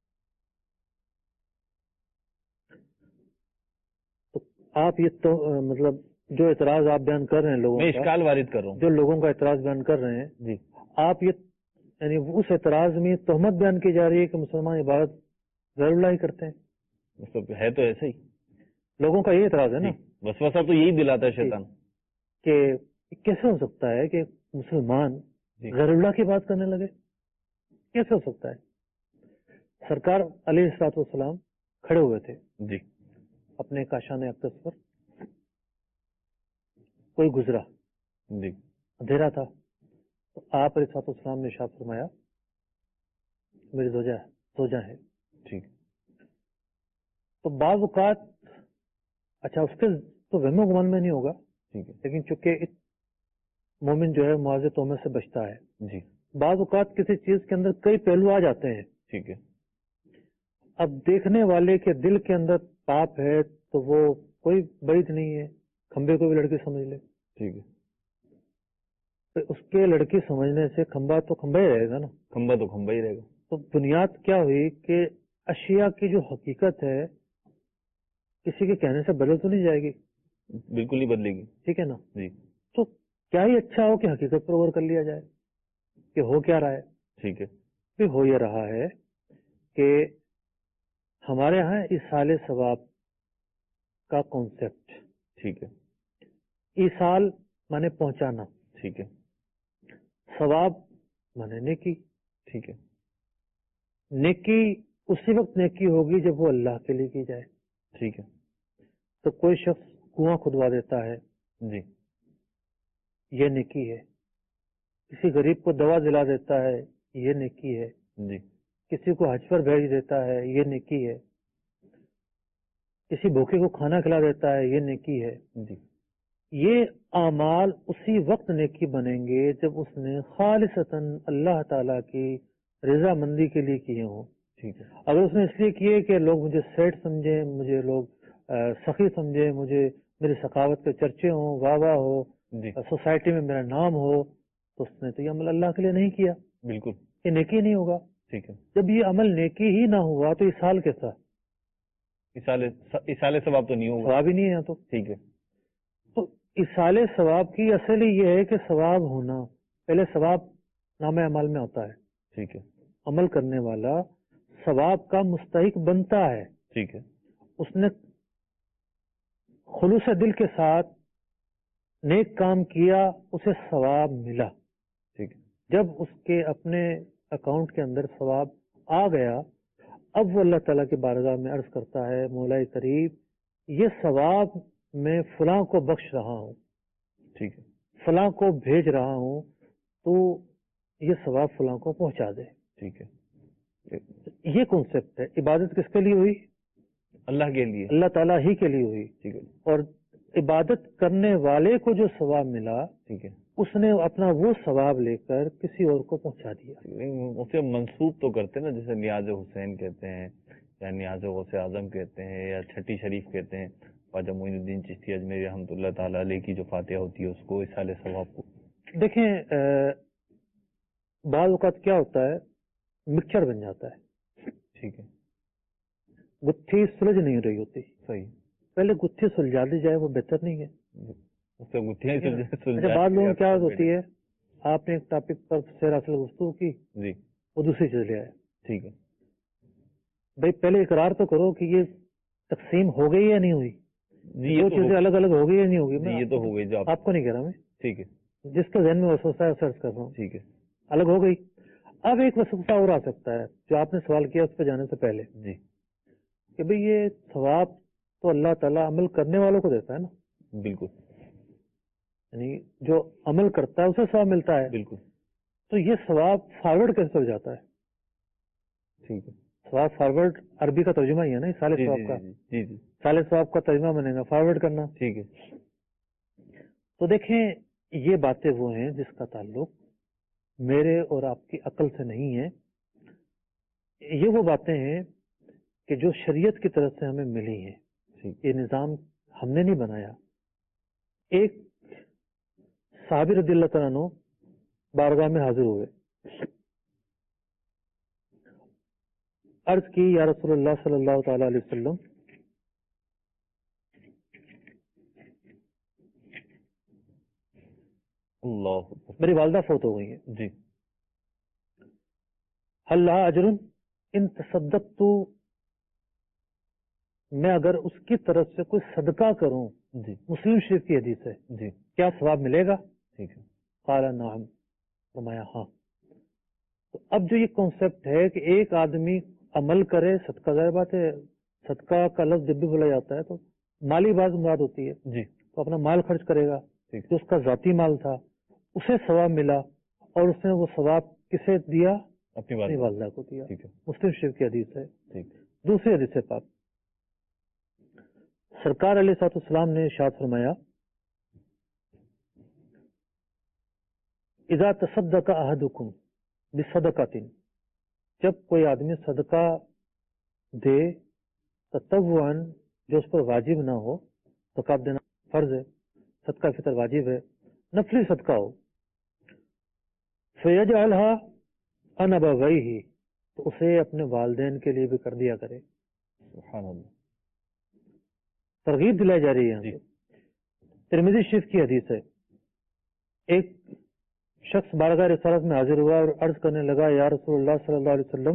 تو آپ یہ تو مطلب جو اعتراض آپ بیان کر رہے ہیں لوگوں میں کا، اشکال وارد کر رہا ہوں. جو لوگوں کا اعتراض بیان کر رہے ہیں، جی آپ یہ یعنی اس اعتراض میں تہمت بیان کی جا رہی ہے کہ مسلمان عبادت غیر اللہ ہی کرتے ہیں. مطلب ہے تو ایسے ہی، لوگوں کا یہ اعتراض ہے نا وسوسہ تو یہی دلاتا ہے شیطان. کہ کیسے ہو سکتا ہے کہ مسلمان جی غیر اللہ کی بات کرنے لگے؟ کیسے ہو سکتا ہے؟ سرکار علیہ الصلوۃ والسلام کھڑے ہوئے تھے جی اپنے کاشان اقدس پر، کوئی گزرا، جی اندھیرا تھا، تو آپ علیہ الصلوۃ والسلام نے ارشاد فرمایا میری زوجہ ہے. ٹھیک. تو بعض اوقات اچھا اس کے تو وہم و گمان میں نہیں ہوگا، ٹھیک ہے. لیکن چونکہ مومن جو ہے معاذ تہمت سے بچتا ہے، جی بعض اوقات کسی چیز کے اندر کئی پہلو آ جاتے ہیں. ٹھیک ہے. اب دیکھنے والے کے دل کے اندر پاپ ہے تو وہ کوئی بعید نہیں ہے، کھمبے کو بھی لڑکی سمجھ لے، ٹھیک ہے. تو اس کے لڑکی سمجھنے سے کھمبا تو کھمبا ہی رہے گا نا. کھمبا تو کھمبا ہی رہے گا. تو بنیاد کیا ہوئی کہ اشیاء کی جو حقیقت ہے کسی کے کہنے سے بدل تو نہیں جائے گی، بالکل نہیں بدلے گی. ٹھیک ہے نا. جی تو کیا ہی اچھا ہو کہ حقیقت پر غور کر لیا جائے کہ ہو کیا رہا ہے. ٹھیک ہے. پھر ہو یہ رہا ہے کہ ہمارے ہاں ایصال ثواب کا کانسیپٹ، ٹھیک ہے. ایصال مانے پہنچانا، ٹھیک ہے. ثواب مانے نیکی. ٹھیک ہے. نیکی اسی وقت نیکی ہوگی جب وہ اللہ کے لیے کی جائے. ٹھیک ہے. تو کوئی شخص کنواں کھدوا دیتا ہے، جی یہ نیکی ہے. کسی غریب کو دوا دلا دیتا ہے، یہ نیکی ہے. جی کسی کو حج پر بھیج دیتا ہے، یہ نیکی ہے. کسی بھوکے کو کھانا کھلا دیتا ہے، یہ نیکی ہے. جی یہ اعمال اسی وقت نیکی بنیں گے جب اس نے خالصتاً اللہ تعالی کی رضا مندی کے لیے کیے ہوں. ٹھیک ہے. اگر اس نے اس لیے کیے کہ لوگ مجھے سیٹ سمجھیں، مجھے لوگ سخی سمجھیں، مجھے میری سخاوت کے چرچے ہوں، واہ واہ ہو، جی سوسائٹی میں میرا نام ہو، تو اس نے تو یہ عمل اللہ کے لیے نہیں کیا، بالکل یہ نیکی نہیں ہوگا۔ ٹھیک ہے، جب یہ عمل نیکی ہی نہ ہوا تو اسال کیسا؟ اصالے ثواب تو نہیں ہوگا، ثواب ہی نہیں ہے۔ تو ٹھیک ہے، تو اسال ثواب کی اصل ہی یہ ہے کہ ثواب ہونا، پہلے ثواب نام اعمال میں ہوتا ہے، ٹھیک ہے، عمل کرنے والا ثواب کا مستحق بنتا ہے، ٹھیک ہے، اس نے خلوص دل کے ساتھ نیک کام کیا، اسے ثواب ملا۔ ٹھیک ہے، جب اس کے اپنے اکاؤنٹ کے اندر ثواب آ گیا، اب وہ اللہ تعالیٰ کی بارگاہ میں عرض کرتا ہے، مولا کریم یہ ثواب میں فلاں کو بخش رہا ہوں، ٹھیک ہے، فلاں کو بھیج رہا ہوں، تو یہ ثواب فلاں کو پہنچا دے۔ ٹھیک ہے، یہ کنسپٹ ہے۔ عبادت کس کے لیے ہوئی؟ اللہ کے لیے، اللہ تعالیٰ ہی کے لیے ہوئی، ٹھیک ہے، اور عبادت کرنے والے کو جو ثواب ملا، ٹھیک ہے، اس نے اپنا وہ ثواب لے کر کسی اور کو پہنچا دیا۔ اسے منسوب تو کرتے ہیں نا، جیسے نیاز حسین کہتے ہیں یا نیاز غوث اعظم کہتے ہیں یا چھٹی شریف کہتے ہیں، خواجہ معین الدین چشتی اجمیری رحمۃ اللہ تعالیٰ علیہ کی جو فاتحہ ہوتی ہے اس کو اصال ثواب کو۔ دیکھیں بعض اوقات کیا ہوتا ہے، مکسچر بن جاتا ہے، ٹھیک ہے، گتھی سلجھ نہیں رہی ہوتی، صحیح، پہلے گتھی سلجھا دی جائے، وہ بہتر نہیں ہے۔ اس سے گتھیاں ہی اچھا، بعض لوگوں کی کیا ہوتی ہے، آپ نے ایک ٹاپک پر سیر حاصل گفتگو کی، جی وہ دوسری چیز لے آئے۔ ٹھیک ہے، بھائی پہلے اقرار تو کرو کہ یہ تقسیم ہو گئی یا نہیں ہوئی، جی دو یہ تو چیزیں الگ الگ ہو گئی یا نہیں ہوگی۔ جی یہ تو ہو گئی جو آپ کو نہیں کہہ رہا میں، ٹھیک ہے، جس کے ذہن میں وسوسہ ہے سرچ کر رہا ہوں، ٹھیک ہے، الگ ہو گئی۔ اب ایک وسوسہ اور آ سکتا ہے جو آپ نے سوال کیا اس پہ جانے سے پہلے، جی کہ بھئی یہ ثواب تو اللہ تعالیٰ عمل کرنے والوں کو دیتا ہے نا، بالکل، یعنی جو عمل کرتا ہے اسے ثواب ملتا ہے، بالکل، تو یہ ثواب فارورڈ کیسے ہو جاتا ہے؟ ٹھیک ہے، ثواب فارورڈ عربی کا ترجمہ ہی ہے نا، سال جی ثواب جی کا، جی جی سال ثواب کا ترجمہ بنے گا فارورڈ کرنا۔ ٹھیک ہے، تو دیکھیں یہ باتیں وہ ہیں جس کا تعلق میرے اور آپ کی عقل سے نہیں ہے، یہ وہ باتیں ہیں کہ جو شریعت کی طرف سے ہمیں ملی ہیں، ٹھیک، یہ نظام ہم نے نہیں بنایا۔ ایک صحابی رضی اللہ تعالیٰ عنہ بارگاہ میں حاضر ہوئے، عرض کی یا رسول اللہ صلی اللہ تعالی علیہ وسلم، اللہ اکبر، میری والدہ فوت ہو گئی ہیں، جی ہل لہا اجر ان تصدقت، میں اگر اس کی طرف سے کوئی صدقہ کروں، جی مسلم شریف کی حدیث ہے، جی کیا ثواب ملے گا؟ ٹھیک ہے، قال نعم، فرمایا ہاں۔ تو اب جو یہ کانسیپٹ ہے کہ ایک آدمی عمل کرے، صدقہ، ظاہر بات ہے صدقہ کا لفظ جب بھی بولا جاتا ہے تو مالی بات مراد ہوتی ہے، جی تو اپنا مال خرچ کرے گا، ٹھیک جو اس کا ذاتی مال تھا اسے ثواب ملا، اور اس نے وہ ثواب کسے دیا؟ اپنی اپنی بات، والدہ کو دیا۔ ٹھیک ہے، مسلم شریف کی حدیث ہے۔ ٹھیک، دوسری حدیث پاک، سرکار علیہ الصلوۃ والسلام نے ارشاد فرمایا، اذا تصدق احدکم بصدقۃ، جب کوئی آدمی صدقہ دے تطوعا، جو اس پر واجب نہ ہو، زکات دینا فرض ہے، صدقہ فطر واجب ہے، نفلی صدقہ ہو، فیجعلها عن ابویہ، تو اسے اپنے والدین کے لیے بھی کر دیا کرے۔ سبحان اللہ، ترغیب دلائی جا رہی ہے یہاں جی سے۔ ترمذی شریف کی حدیث ہے، ایک شخص بارگاہ رسالت میں حاضر ہوا اور عرض کرنے لگا، یا رسول اللہ صلی اللہ علیہ وسلم،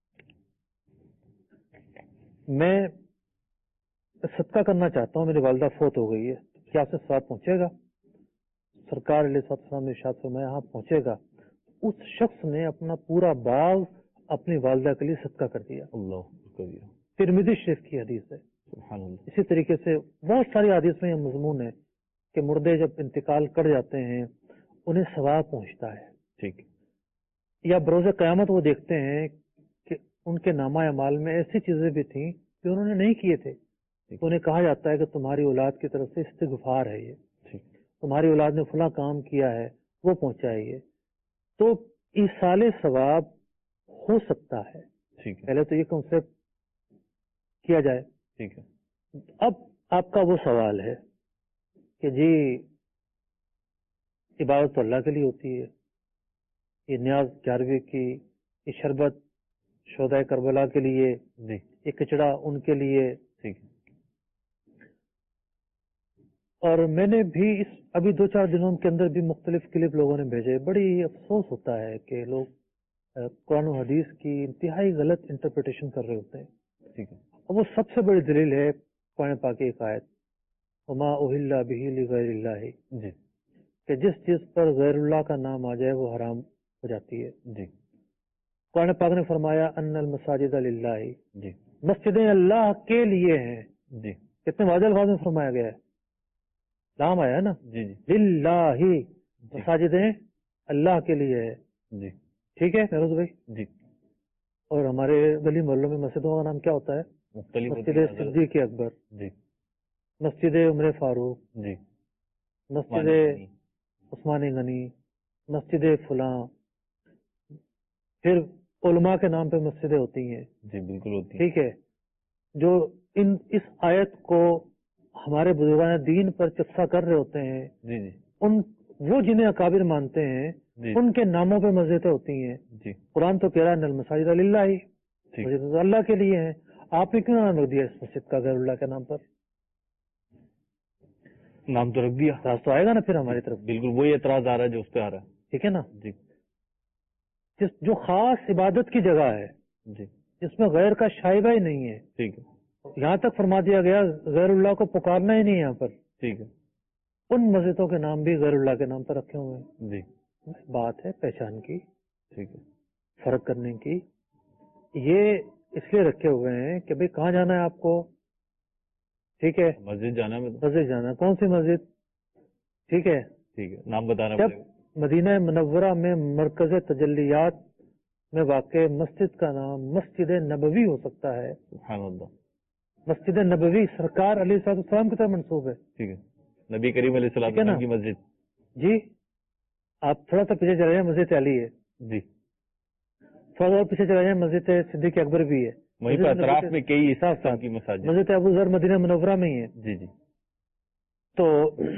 میں صدقہ کرنا چاہتا ہوں، میری والدہ فوت ہو گئی ہے، کیا اسے ثواب پہنچے گا؟ سرکار علیہ السلام نے ارشاد فرمایا، ہاں پہنچے گا۔ اس شخص نے اپنا پورا باغ اپنی والدہ کے لیے صدقہ کر دیا۔ اللہ اکبر، ترمذی شریف کی حدیث ہے۔ سبحان اللہ، اسی طریقے سے بہت ساری حدیث میں یہ مضمون ہے کہ مردے جب انتقال کر جاتے ہیں انہیں ثواب پہنچتا ہے، ٹھیک، یا بروز قیامت وہ دیکھتے ہیں کہ ان کے نامہ اعمال میں ایسی چیزیں بھی تھیں کہ انہوں نے نہیں کیے تھے، تو انہیں کہا جاتا ہے کہ تمہاری اولاد کی طرف سے استغفار ہے، یہ ٹھیک، تمہاری اولاد نے فلاں کام کیا ہے وہ پہنچائیے۔ تو ایصال ثواب ہو سکتا ہے، ٹھیک ہے، پہلے تو یہ کنسپٹ کیا جائے۔ ٹھیک ہے، اب آپ کا وہ سوال ہے کہ جی عبادت تو اللہ کے لیے ہوتی ہے، یہ نیاز 11ویں کی، یہ شربت شہدائے کربلا کے لیے، جی یہ کچڑا ان کے لیے. ٹھیک ہے. اور میں نے بھی اس ابھی 2-4 دنوں کے اندر بھی مختلف کلپ لوگوں نے بھیجے. بڑی افسوس ہوتا ہے کہ لوگ قرآن و حدیث کی انتہائی غلط انٹرپریٹیشن کر رہے ہوتے ہیں. ٹھیک ہے. اور وہ سب سے بڑی دلیل ہے قرآن پاک کی ایک آیت وما اہل بہ لغیر اللہ، جی کہ جس چیز پر غیر اللہ کا نام آ جائے وہ حرام ہو جاتی ہے. جی قرآن پاک نے فرمایا ان المساجد للہ، جی مسجدیں اللہ کے لیے ہیں. جی کتنے واضح الفاظ میں فرمایا گیا ہے، نام آیا ہے نا، جی جی للہ، مساجدیں اللہ کے لیے ہے. جی ٹھیک ہے فیروز بھائی. جی. اور ہمارے گلی محلوں میں مسجدوں کا نام کیا ہوتا ہے؟ مختلف مسجد صدیق اکبر، جی مسجد عمر فاروق، جی مسجد عثمان غنی، مسجد فلاں. پھر علماء کے نام پہ مسجدیں ہوتی ہیں. جی بالکل ہوتی ہے. ٹھیک ہے. جو اس آیت کو ہمارے بزرگان دین پر چفسا کر رہے ہوتے ہیں، جی جی وہ جنہیں اکابر مانتے ہیں جی ان کے ناموں پہ مسجدیں ہوتی ہیں. جی قرآن تو کہہ رہا ہے ان المساجد للہ، ٹھیک. مسجد تو اللہ کے لیے ہیں. آپ نے کیوں نام رکھ دیا اس مسجد کا غیر اللہ کے نام پر؟ نام تو رکھ دیا، اعتراض تو آئے گا نا پھر ہماری طرف. بالکل وہی اعتراض آ رہا ہے جو اس پہ آ رہا ہے. ٹھیک ہے نا. جی جو خاص عبادت کی جگہ ہے، جی جس میں غیر کا شائبہ ہی نہیں ہے، ٹھیک ہے. یہاں تک فرما دیا گیا غیر اللہ کو پکارنا ہی نہیں یہاں پر. ٹھیک ہے. ان مسجدوں کے نام بھی غیر اللہ کے نام پر رکھے ہوئے ہیں. جی بات ہے پہچان کی، ٹھیک ہے. فرق کرنے کی. یہ اس لیے رکھے ہوئے ہیں کہ بھئی کہاں جانا ہے آپ کو؟ ٹھیک ہے، مسجد جانا میں تو مسجد جانا ہے. کون سی مسجد؟ ٹھیک ہے. ٹھیک ہے، نام بتانا جب پڑے گا. مدینہ منورہ میں مرکز تجلیات میں واقع مسجد کا نام مسجد نبوی ہو سکتا ہے. سبحان اللہ. مسجد نبوی سرکار علیہ الصلوۃ والسلام کی طرف منسوب ہے. ٹھیک ہے. نبی کریم علیہ الصلوۃ ٹھیک ہے نا؟ والسلام کی مسجد. جی آپ تھوڑا سا پیچھے چلے جائیں، مسجد علی ہے. جی تھوڑا اور پیچھے چلے جائیں، مسجد صدیق اکبر بھی ہے. وہیں پر اطراف میں کئی ساتھ ساتھ کی مساجد. مسجد ابو ذر مدینہ منورہ میں ہی ہے. جی جی تو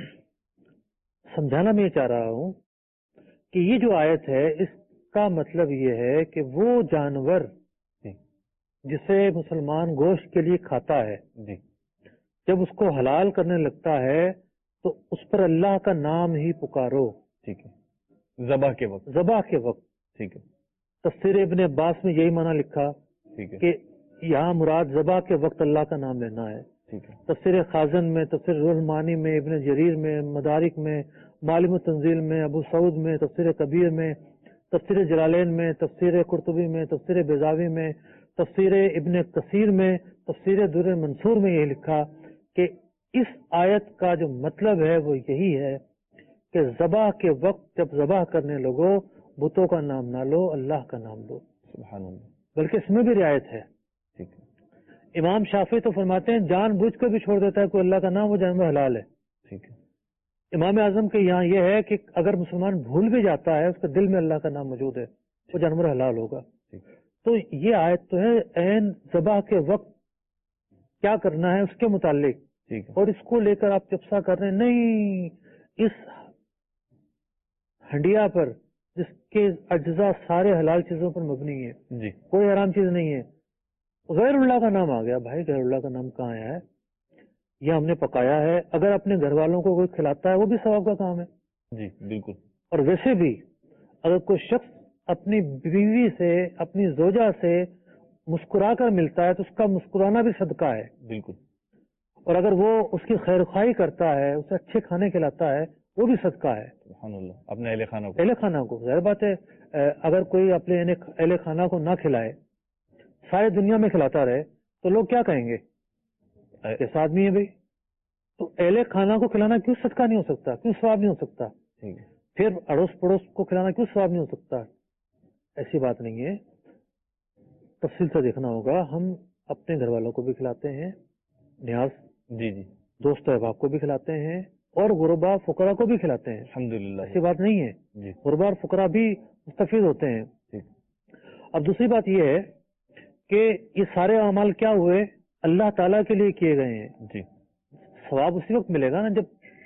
سمجھانا میں یہ چاہ رہا ہوں کہ یہ جو آیت ہے اس کا مطلب یہ ہے کہ وہ جانور جی جسے مسلمان گوشت کے لیے کھاتا ہے، جی جب اس کو حلال کرنے لگتا ہے تو اس پر اللہ کا نام ہی پکارو. ٹھیک ہے. ذبح کے وقت. ذبح کے وقت. ٹھیک ہے. تفسیر ابن عباس میں یہی معنی لکھا ٹھیک ہے. کہ یہاں مراد ذبح کے وقت اللہ کا نام لینا ہے. ٹھیک ہے. تفسیر خازن میں، تفسیر روح المعانی میں، ابن جریر میں، مدارک میں، معالم التنزیل میں، ابو سعود میں، تفسیر کبیر میں، تفسیر جلالین میں، تفسیر قرطبی میں، تفسیر بیضاوی میں، تفسیر ابن کثیر میں، تفسیر در منصور میں یہ لکھا کہ اس آیت کا جو مطلب ہے وہ یہی ہے کہ ذبح کے وقت جب ذبح کرنے لگو بتوں کا نام نہ لو، اللہ کا نام لو. سبحان اللہ. بلکہ اس میں بھی رعایت ہے. ٹھیک ہے. امام شافعی تو فرماتے ہیں جان بوجھ کر بھی چھوڑ دیتا ہے کوئی اللہ کا نام، وہ جانور حلال ہے. ٹھیک ہے. امام اعظم کے یہاں یہ ہے کہ اگر مسلمان بھول بھی جاتا ہے اس کے دل میں اللہ کا نام موجود ہے، وہ جانور حلال ہوگا. تو یہ آیت تو ہے عین ذبح کے وقت کیا کرنا ہے اس کے متعلق. ٹھیک ہے. اور اس کو لے کر آپ چپسا کر رہے ہیں نہیں، اس ہنڈیا پر جس کے اجزاء سارے حلال چیزوں پر مبنی ہے، جی کوئی حرام چیز نہیں ہے، غیر اللہ کا نام آ گیا. بھائی غیر اللہ کا نام کہاں آیا ہے؟ یہ ہم نے پکایا ہے. اگر اپنے گھر والوں کو کوئی کھلاتا ہے وہ بھی ثواب کا کام ہے. جی بالکل. اور ویسے بھی اگر کوئی شخص اپنی بیوی سے، اپنی زوجہ سے مسکرا کر ملتا ہے تو اس کا مسکرانا بھی صدقہ ہے. بالکل. اور اگر وہ اس کی خیر خواہی کرتا ہے، اسے اچھے کھانے کھلاتا ہے، وہ بھی صدقہ ہے. سبحان اللہ. اپنے اہل خانہ کو. اہل خانہ کو ظاہر بات ہے اگر کوئی اپنے اہل خانہ کو نہ کھلائے، ساری دنیا میں کھلاتا رہے تو لوگ کیا کہیں گے؟ کیسا آدمی ہے بھائی. تو اہل خانہ کو کھلانا کیوں صدقہ نہیں ہو سکتا؟ کیوں ثواب نہیں ہو سکتا؟ ٹھیک ہے. پھر اڑوس پڑوس کو کھلانا کیوں ثواب نہیں ہو سکتا؟ ایسی بات نہیں ہے. تفصیل سے دیکھنا ہوگا. ہم اپنے گھر والوں کو بھی کھلاتے ہیں، نیاز جی جی دوست احباب کو بھی کھلاتے ہیں، اور غربا فقراء کو بھی کھلاتے ہیں. الحمدللہ. ایسی بات نہیں ہے. جی غربا اور فقراء بھی مستفید ہوتے ہیں. ٹھیک. اب دوسری بات یہ ہے کہ یہ سارے اعمال کیا ہوئے؟ اللہ تعالیٰ کے لیے کیے گئے ہیں. جی ثواب اسی وقت ملے گا نا جب شخص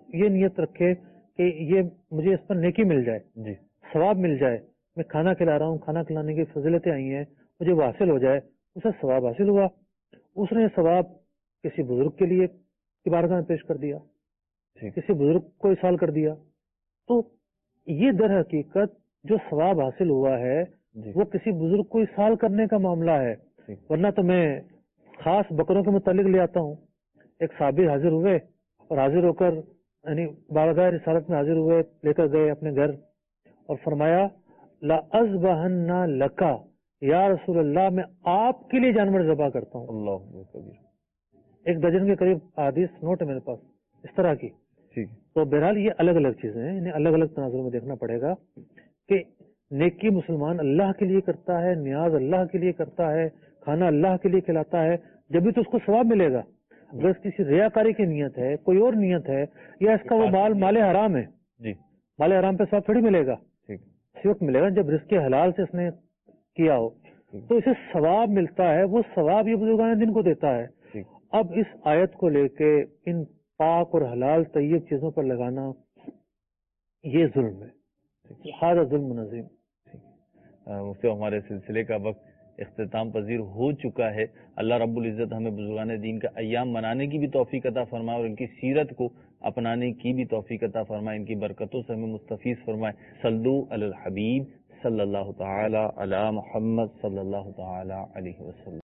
یہ نیت رکھے کہ یہ مجھے اس پر نیکی مل جائے، جی ثواب مل جائے، میں کھانا کھلا رہا ہوں، کھانا کھلانے کی فضیلتیں آئی ہیں، مجھے وہ حاصل ہو جائے، اسے ثواب حاصل ہوا، اس نے ثواب کسی بزرگ کے لیے کی بارگاہ میں پیش کر دیا، ٹھیک کسی بزرگ کو اصال کر دیا، تو یہ در حقیقت جو ثواب حاصل ہوا ہے جی وہ کسی بزرگ کو اصال کرنے کا معاملہ ہے، ٹھیک ورنہ تو میں خاص بکروں کے متعلق لے آتا ہوں۔ ایک صحابی حاضر ہوئے اور حاضر ہو کر یعنی بارگاہ رسالت میں حاضر ہوئے، لے کر گئے اپنے گھر اور فرمایا لا اذبحن لکا یا رسول اللہ، میں آپ کے لیے جانور ذبح کرتا ہوں۔ اللہ کبیر، ایک درجن کے قریب حدیث نوٹ ہے میرے پاس اس طرح کی۔ ٹھیک تو بہرحال یہ الگ الگ چیزیں ہیں، انہیں الگ الگ تناظر میں دیکھنا پڑے گا کہ نیکی مسلمان اللہ کے لیے کرتا ہے، نیاز اللہ کے لیے کرتا ہے، کھانا اللہ کے لیے کھلاتا ہے، جبھی تو اس کو ثواب ملے گا۔ اگر اس کسی ریاکاری کی نیت ہے، کوئی اور نیت ہے، یا اس کا وہ مال حرام ہے، جی مال حرام پہ ثواب تھوڑی ملے گا، ٹھیک اسی وقت ملے گا جب رزق حلال سے اس نے کیا ہو، تو اسے ثواب ملتا ہے، وہ ثواب یہ بزرگان دن کو دیتا ہے۔ ٹھیک اب اس آیت کو لے کے ان پاک اور حلال طیب چیزوں پر لگانا یہ ظلم ہے، ہارا ظلم نظیم۔ مفتی، ہمارے سلسلے کا وقت اختتام پذیر ہو چکا ہے۔ اللہ رب العزت ہمیں بزرگان دین کا ایام منانے کی بھی توفیق عطا فرمائے اور ان کی سیرت کو اپنانے کی بھی توفیق عطا فرمائے، ان کی برکتوں سے ہمیں مستفیض فرمائے۔ صلو علی الحبیب صلی اللہ تعالی علی محمد صلی اللہ تعالی علیہ وسلم۔